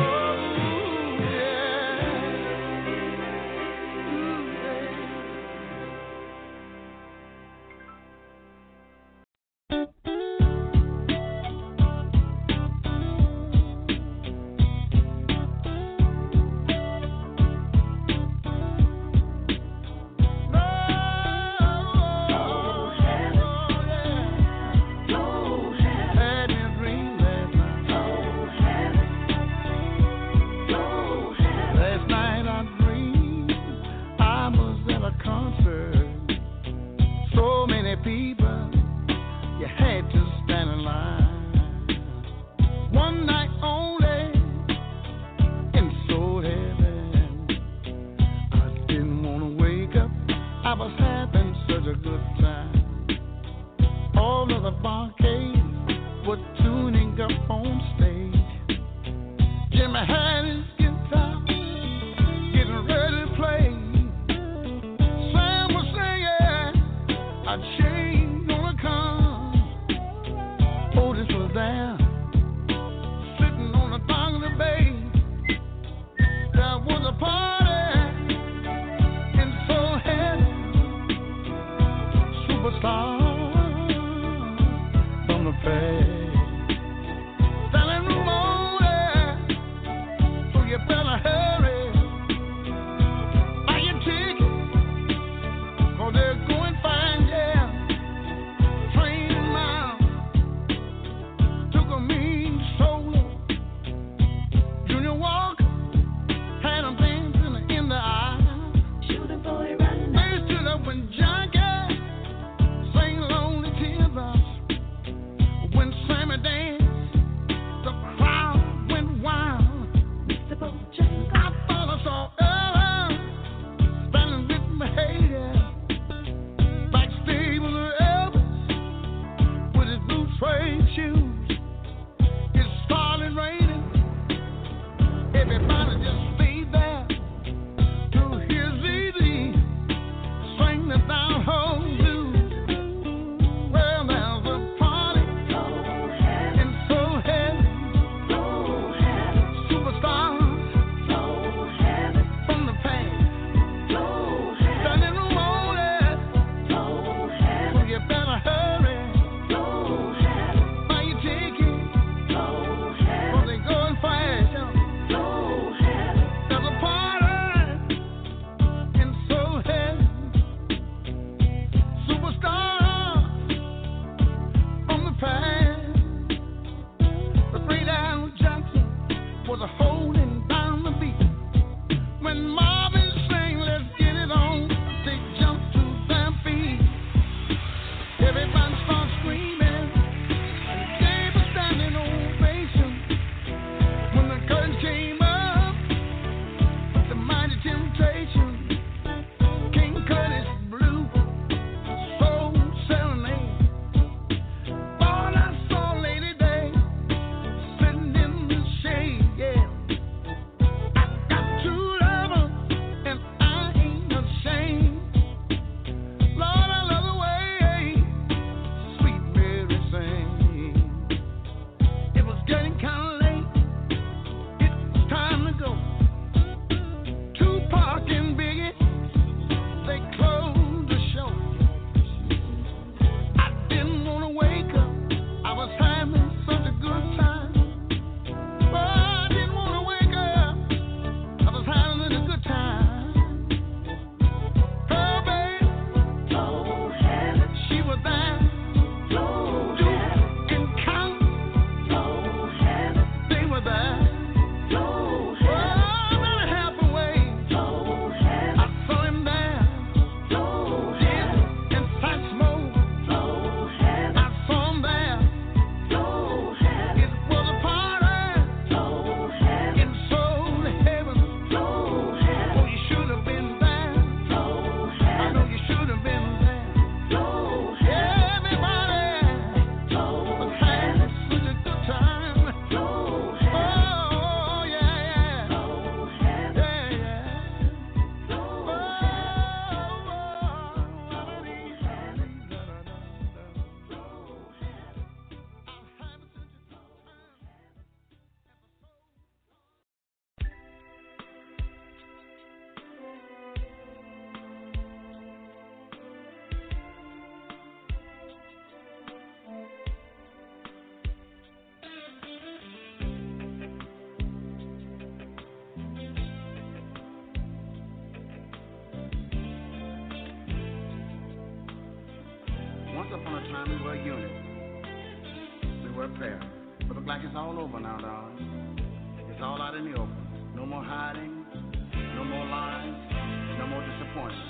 upon a time we were a unit. We were a pair. But look like it's all over now, darling. It's all out in the open. No more hiding, no more lies, no more disappointments.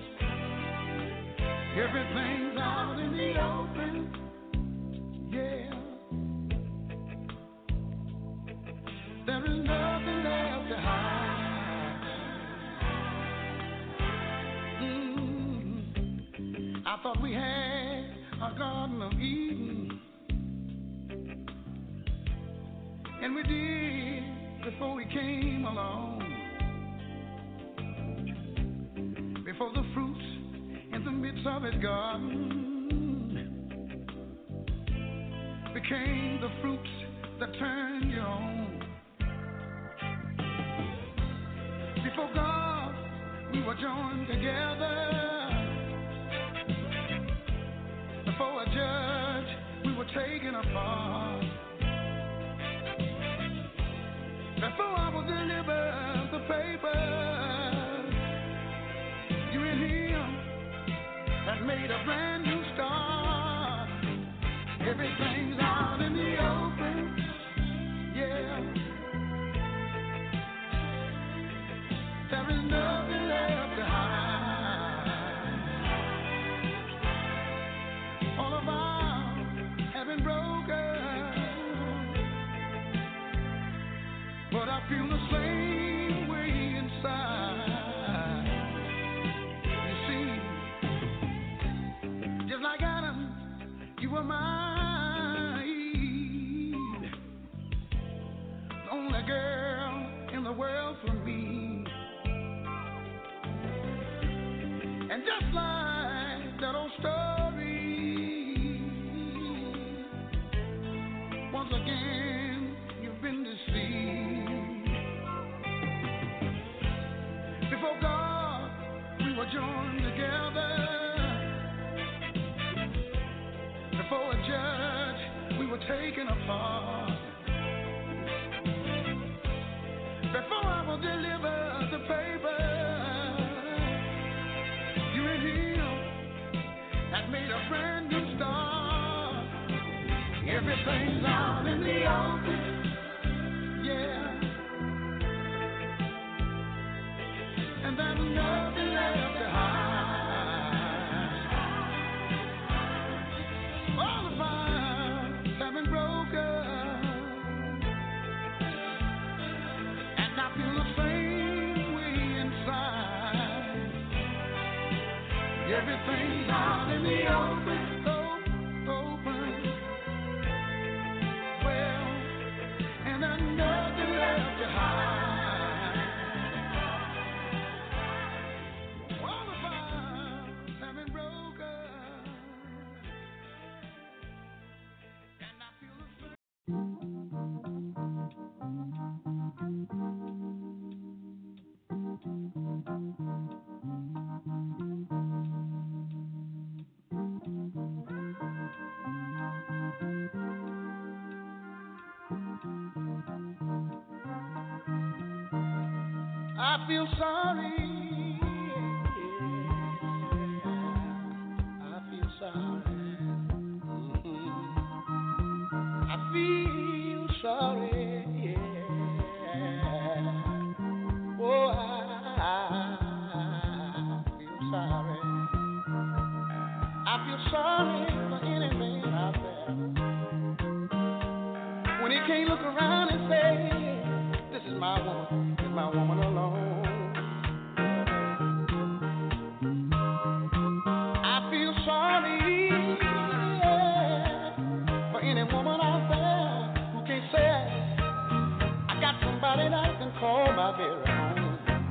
Everything's out in the open, yeah. There is nothing left to hide. Mm-hmm. I thought we had a Garden of Eden, and we did before we came along. Before the fruits in the midst of his garden became the fruits that turned you on. Before God, we were joined together. Before a judge, we were taken apart. Before I was delivered the papers, you and him had made a brand new start. Everything's out in the open, yeah. There is nothing left to hide. All of ours have been broken, but I feel the same way inside. You see, just like Adam, you were my Eve, the only girl in the world for me. And just like that old story, once again you've been deceived. Before God, we were joined together. Before a judge, we were taken apart. Before I was delivered the paper, you and him had made a brand new start. Everything's out in the open, yeah. And there's nothing left to hide. All the bonds have been broken, and I feel the same way inside. Everything's out in the open, open, open. Well, and there's nothing left to hide. I feel sorry. Yeah, I feel sorry. Mm-hmm. I feel sorry. Yeah. Oh, I, I feel sorry. I feel sorry for any man out there when he can't look around and say, "This is my woman, this is my woman alone." I feel sorry, yeah, for any woman out there who can't say, "I got somebody that I can call my very own."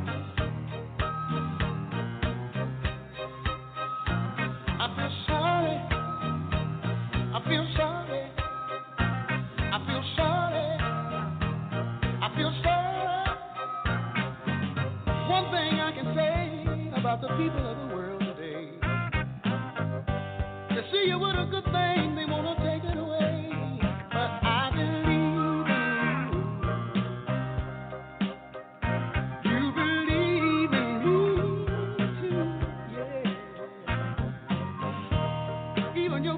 I feel sorry, I feel sorry, I feel sorry, I feel sorry. One thing I can say about the people of the world today, they see you with a good thing, they want to take it away. But I believe in you, you believe in me too, yeah. Even your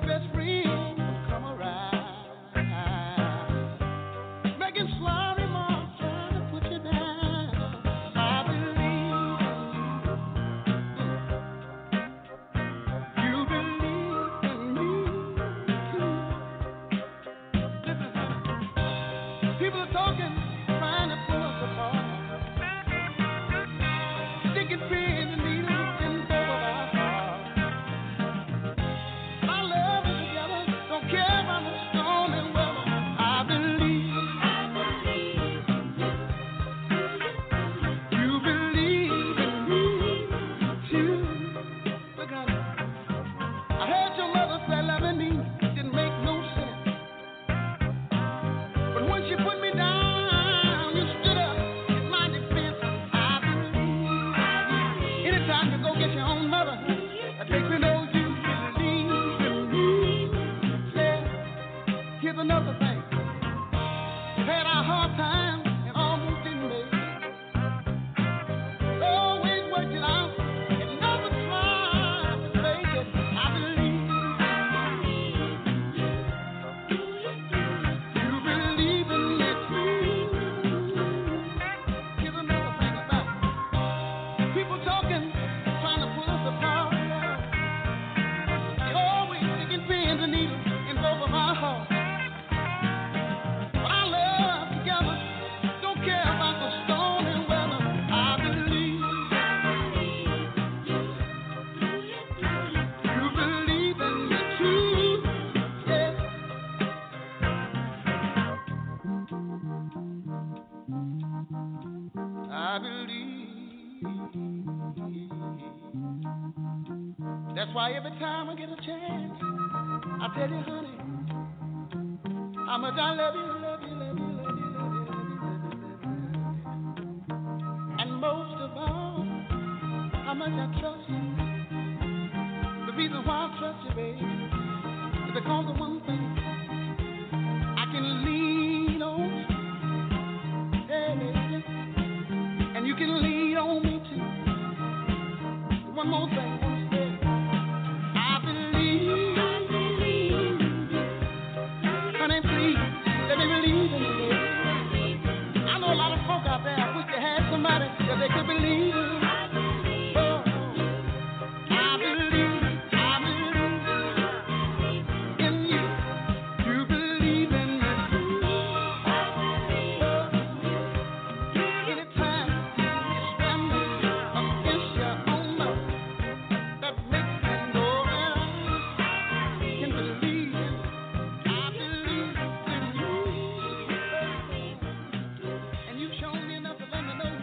That's why every time I get a chance, I tell you, honey, how much I love you, love you, love you, love you, love you, love you, love you, love you. And most of all, how much I trust you. The reason why I trust you, baby, is because of one thing. I can lean on you, yeah, baby, and you can lean on me too. One more thing. That they could believe. Oh, I believe, I believe in you. You believe in me. Anytime you stand against your own love, that makes me know that I can believe. I believe in you. And you've shown me enough to let me know.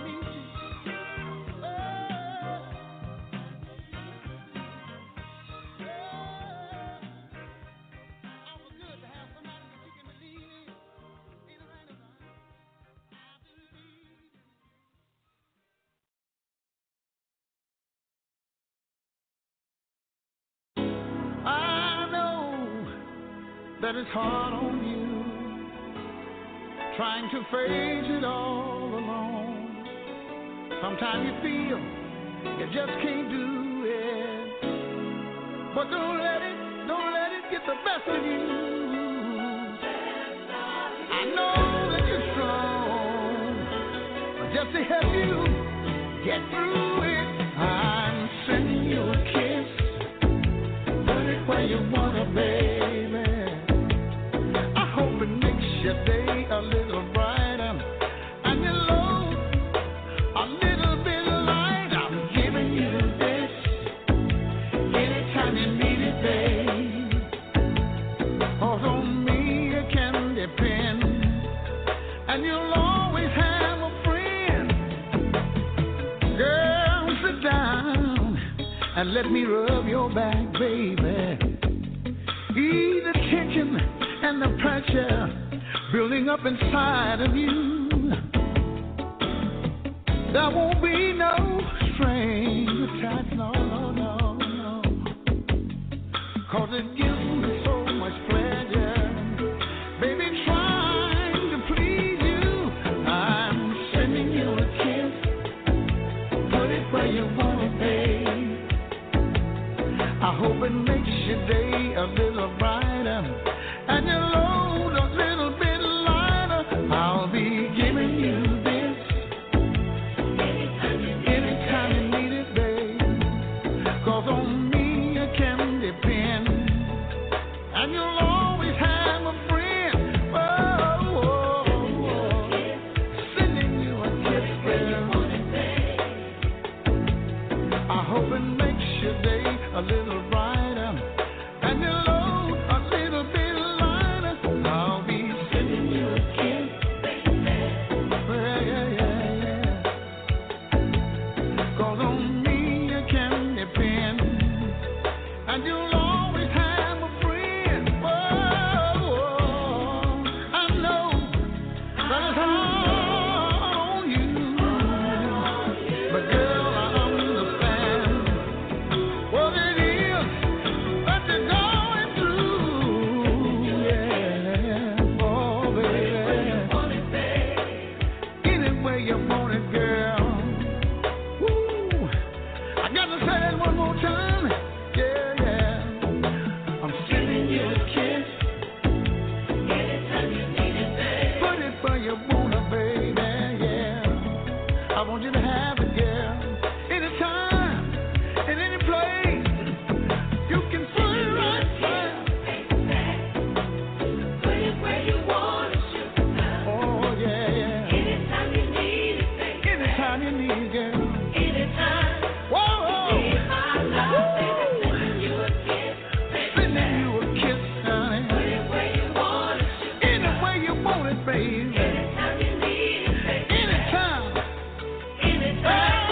That it's hard on you, trying to face it all alone. Sometimes you feel you just can't do it, but don't let it, don't let it get the best of you. I know that you're strong, but just to help you get through it, I'm sending you a kiss. Put it where you wanna be. Your day a little brighter and your load a little bit light. I'm giving you this anytime you need it, babe. 'Cause on me you can depend, and you'll always have a friend. Girl, sit down and let me rub your back, baby. Ease the tension and the pressure building up inside of you. There won't be no strings attached, no, no, no, no. 'Cause it gives me so much pleasure, baby, trying to please you. I'm sending you a kiss. Put it where you want it, babe. I hope it makes your day a little brighter and your load a little bit. I'll be giving you this anytime you, anytime you need it, babe. 'Cause on me you can depend, and you'll always have a friend. Oh, oh, oh. Sending you a kiss, girl. I hope it makes your day a little brighter, and your load a little bit lighter. I'll be sending you a kiss. babe. Anytime you need it, babe. Anytime. Anytime.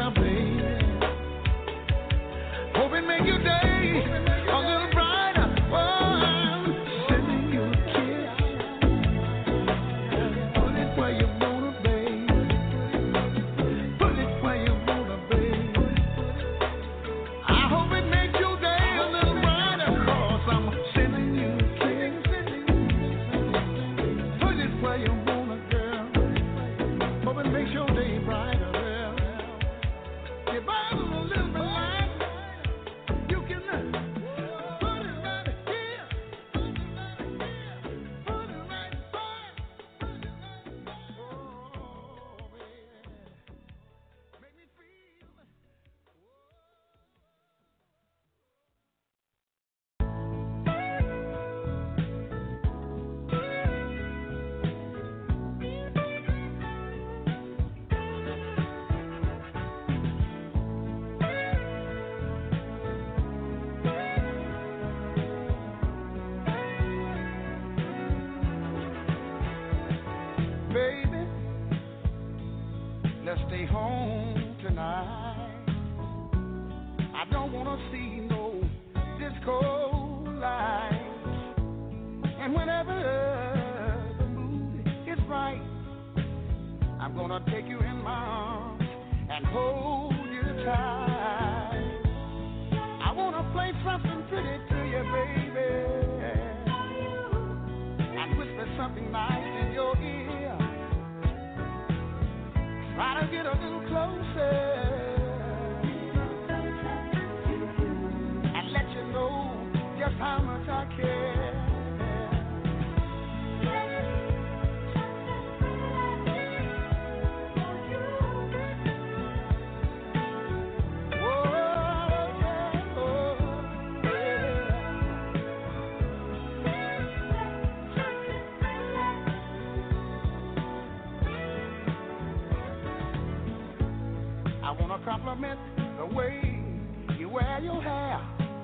Compliment the way you wear your hair,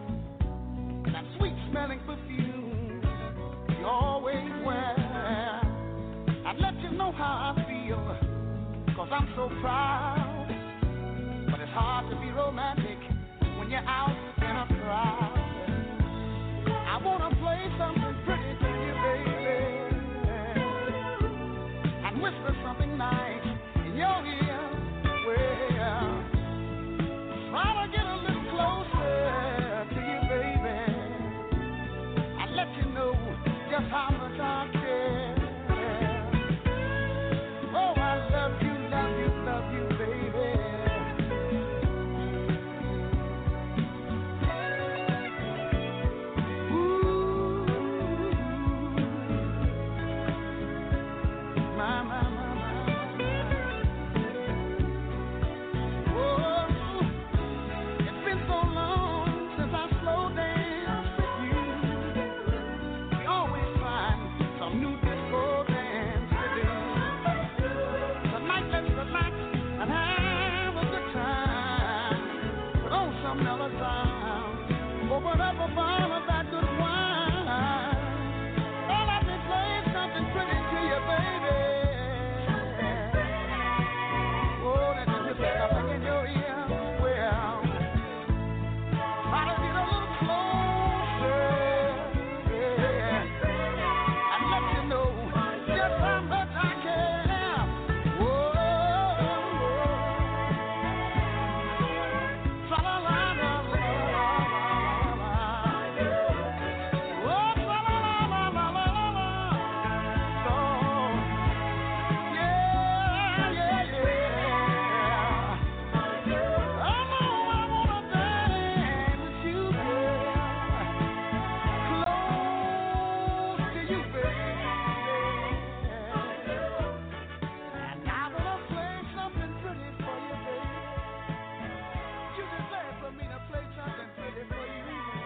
that sweet smelling perfume you always wear. I'd let you know how I feel, cause I'm so proud. But it's hard to be romantic when you're out in a crowd. I wanna play something pretty to you, baby, and whisper something nice in your ear. Well, try to get a little closer to you, baby, and let you know just how much I care. Oh, I love you, love you, love you, baby. Ooh, my, my, my, my. Oh, it's been so long since I slowed down with you. We always find some new disco dance to do. Tonight let's relax and have a good time. Put on some mellow sound. Open up a bottle of that good wine. Oh, let me play something pretty to you, baby. Oh, let me whisper something in your ear. Well, try to get a little closer, yeah, and let you know just how much I care. Whoa, tra la la la la la. Oh, tra la la la la la la. Oh, yeah, yeah, yeah. I know I wanna dance with you, girl, close to you, baby. And I wanna play something pretty for you, baby. You deserve for me to play something pretty for you.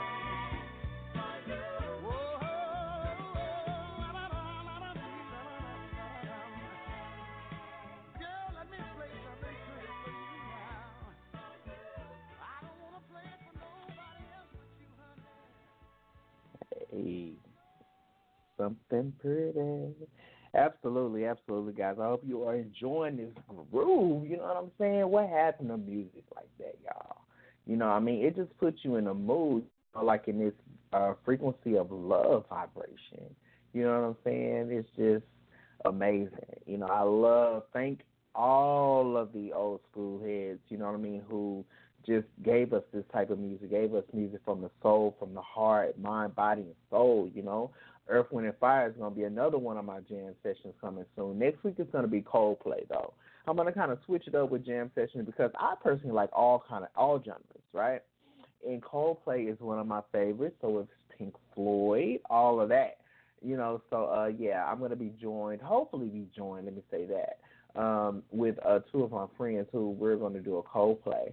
Whoa, la, la, la, la, la, la, la. Girl, let me play something pretty for you now. I don't wanna play it for nobody else but you, honey. Hey, something pretty. Absolutely, absolutely, guys. I hope you are enjoying this groove. You know what I'm saying? What happened to music like that, y'all? You know, I mean, it just puts you in a mood, you know, like in this uh, frequency of love vibration. You know what I'm saying? It's just amazing. You know, I love, thank all of the old school heads, you know what I mean, who just gave us this type of music, gave us music from the soul, from the heart, mind, body, and soul, you know. Earth, Wind, and Fire is going to be another one of my jam sessions coming soon. Next week it's going to be Coldplay, though. I'm going to kind of switch it up with jam sessions because I personally like all kind of all genres, right? And Coldplay is one of my favorites, so it's Pink Floyd, all of that, you know. So, uh, yeah, I'm going to be joined, hopefully be joined, let me say that, um, with uh, two of my friends who we're going to do a Coldplay.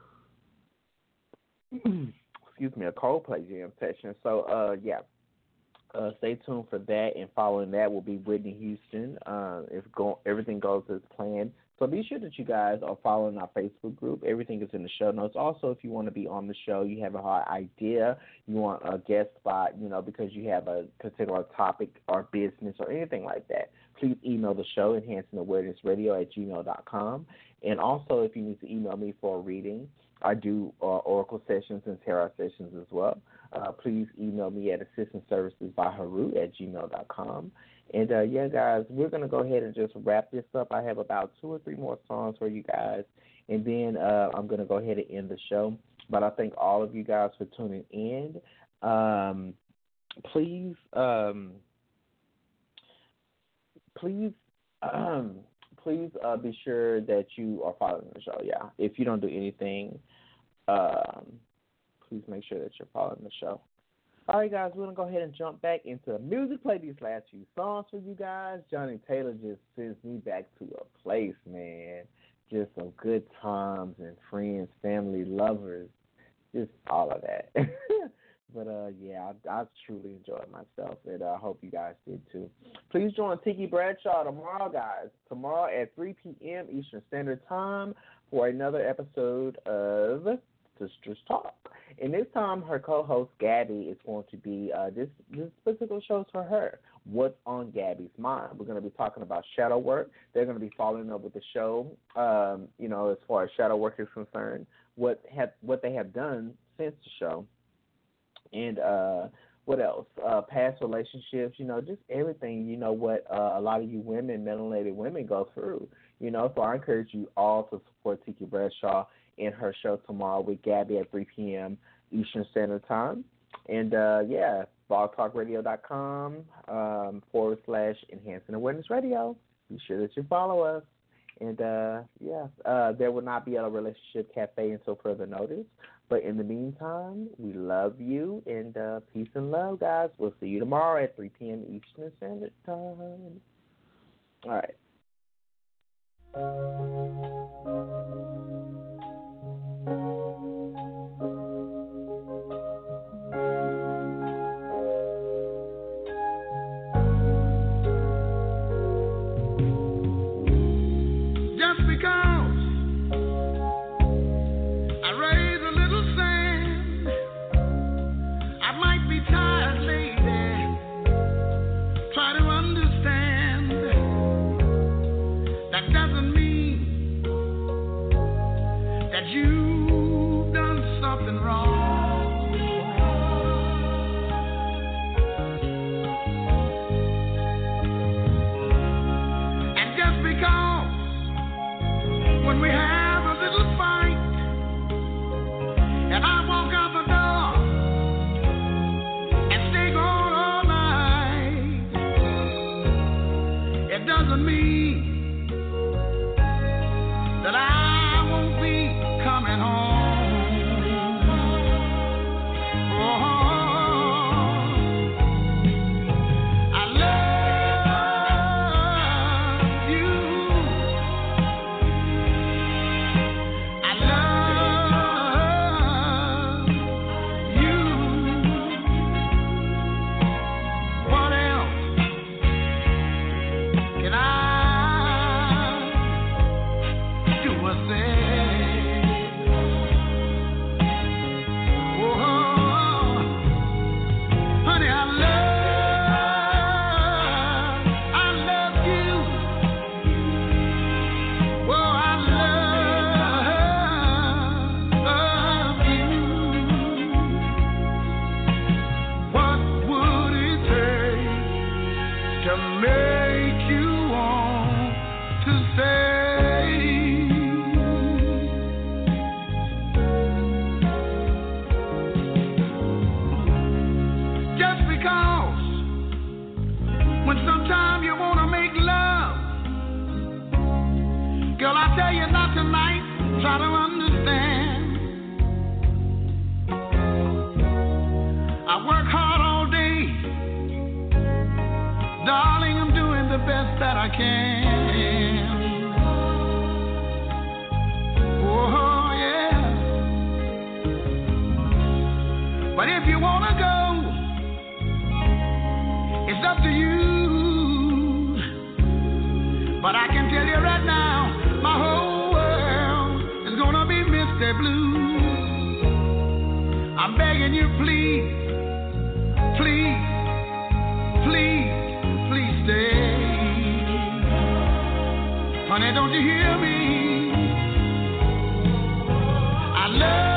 Excuse me, a Coldplay jam session. So, uh, yeah. Uh, stay tuned for that, and following that will be Whitney Houston. Uh, if go, everything goes as planned, so be sure that you guys are following our Facebook group. Everything is in the show notes. Also, if you want to be on the show, you have a hard idea, you want a guest spot, you know, because you have a particular topic or business or anything like that, please email the show, enhancing awareness radio at gmail dot com. And also, if you need to email me for a reading, I do uh, oracle sessions and tarot sessions as well. Uh, please email me at assistant services by Haru at gmail dot com. And, uh, yeah, guys, we're going to go ahead and just wrap this up. I have about two or three more songs for you guys, and then uh, I'm going to go ahead and end the show. But I thank all of you guys for tuning in. Um, please, um, please, um, please uh, be sure that you are following the show, yeah. If you don't do anything, um, please make sure that you're following the show. All right, guys, we're going to go ahead and jump back into the music. Play these last few songs for you guys. Johnny Taylor just sends me back to a place, man. Just some good times and friends, family, lovers, just all of that. But, uh, yeah, I, I truly enjoyed myself, and I hope you guys did, too. Please join Tiki Bradshaw tomorrow, guys. Tomorrow at three p.m. Eastern Standard Time for another episode of Sisters Talk. And this time, her co-host, Gabby, is going to be, uh, this, this particular show is for her. What's on Gabby's mind? We're going to be talking about shadow work. They're going to be following up with the show, um, you know, as far as shadow work is concerned, what have what they have done since the show. And uh, what else? Uh, past relationships, you know, just everything, you know, what uh, a lot of you women, melanated women go through, you know. So I encourage you all to support Tiki Bradshaw in her show tomorrow with Gabby at three p.m. Eastern Standard Time. And, uh, yeah, blogtalkradio.com um, forward slash Enhancing Awareness Radio. Be sure that you follow us. And, uh, yeah, uh, there will not be a relationship cafe until further notice. But in the meantime, we love you, and uh, peace and love, guys. We'll see you tomorrow at three p.m. Eastern Standard Time. All right. You When sometimes you want to make love, girl, I tell you not tonight. Try to understand. I work hard all day, darling. I'm doing the best that I can. Oh yeah. But if you wanna go, it's up to you. But I can tell you right now, my whole world is gonna be Mister Blue. I'm begging you, please, please, please, please stay. Honey, don't you hear me? I love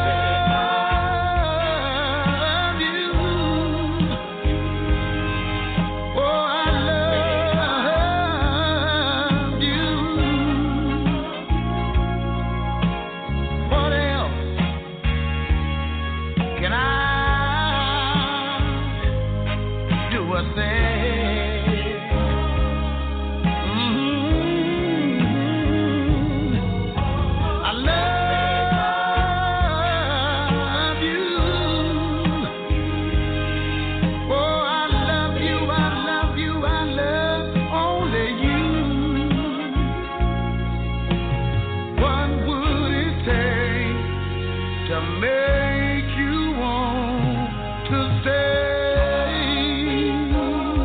make you want to stay.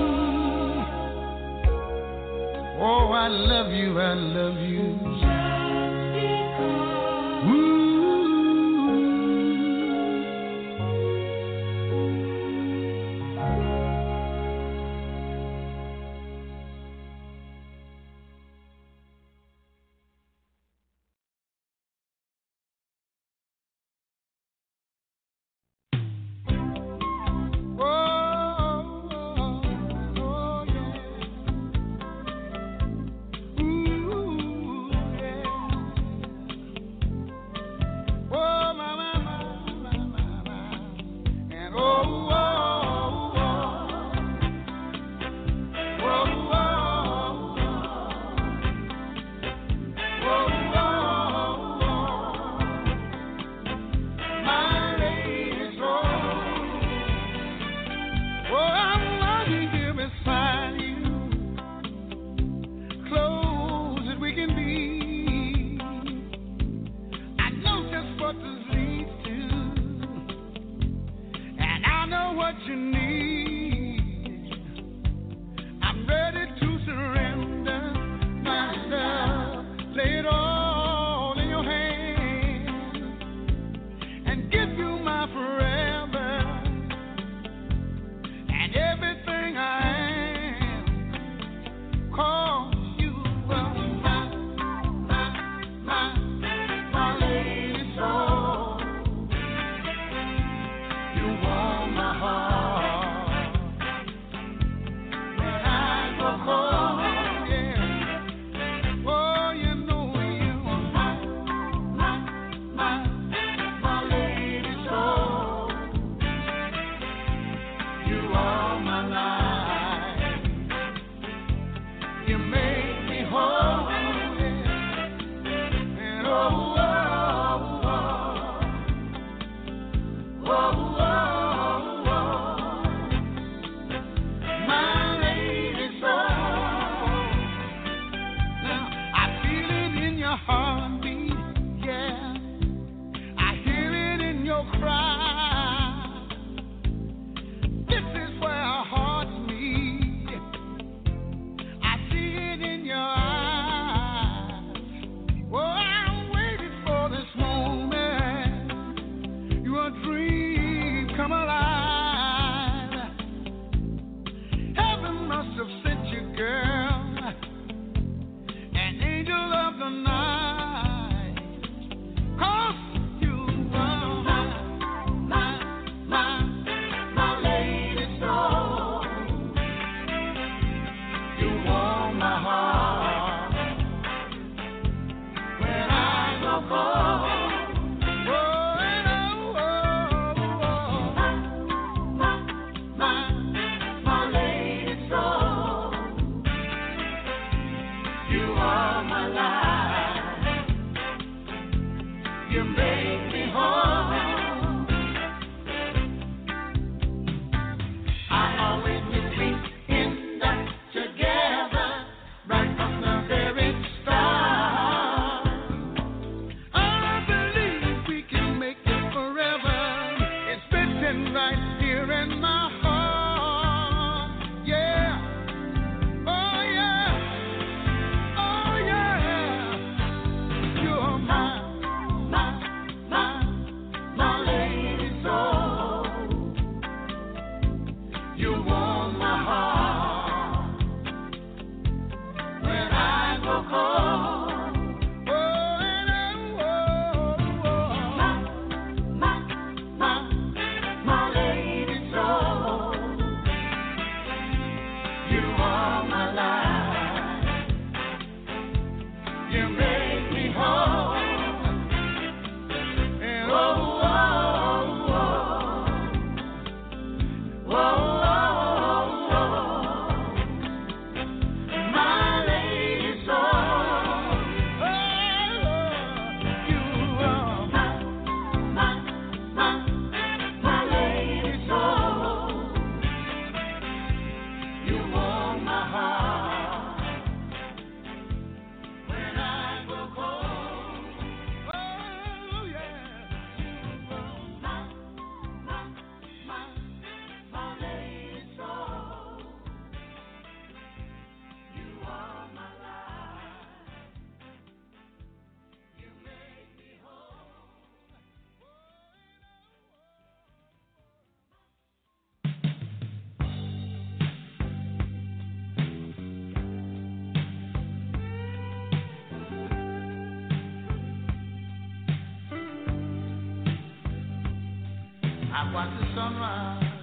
I watch the sunrise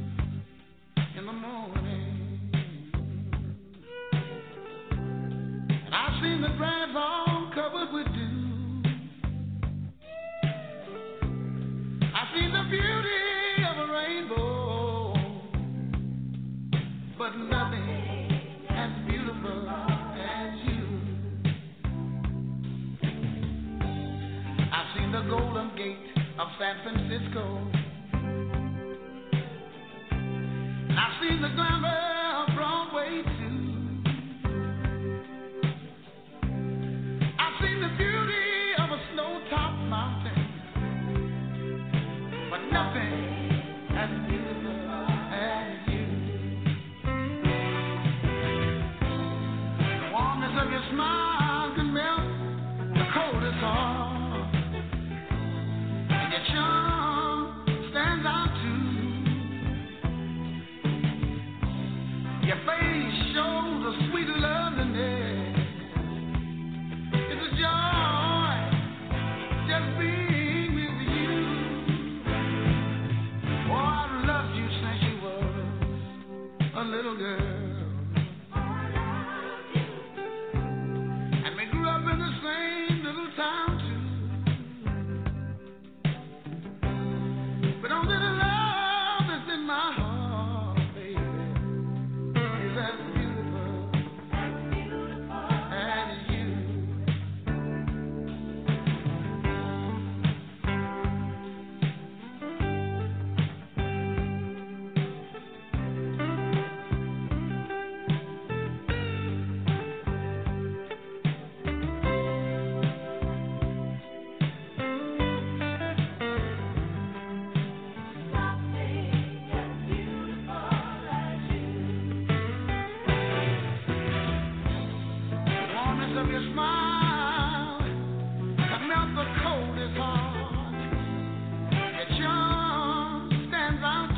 in the morning, and I seen the grass all covered with dew. I seen the beauty of a rainbow, but nothing as beautiful as you. I seen the Golden Gate of San Francisco. I've seen the glamour of Broadway too. I've seen the beauty of a snow-topped mountain, but nothing as beautiful as you. The warmness of your smile can melt the coldest heart, and your charm stands out too. Your face shows a sweet loveliness. It's a joy just being with you. Oh, I've loved you since you were a little girl, and we grew up in the same little town too. But only the love that's in my heart as beautiful as you. Of your smile can melt the coldest heart. Your charm stands out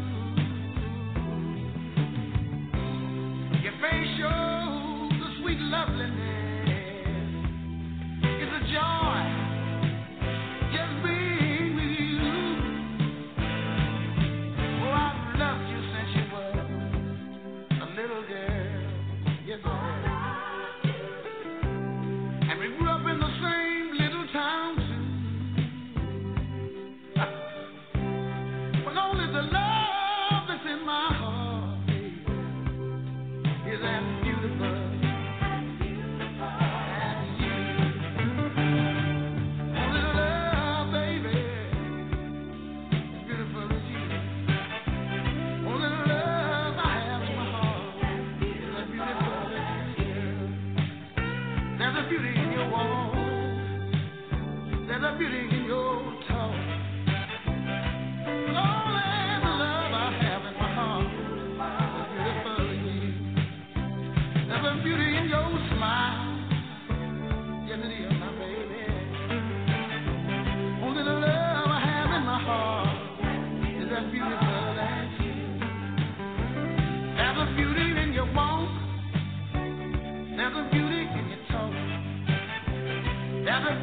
too. Your face shows a sweet loveliness. It's a joy just being with you. Oh, I've loved you since you were a little girl. Yes, I have. In the same little town too. But only the love that's in my heart, baby, is as beautiful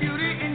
beauty in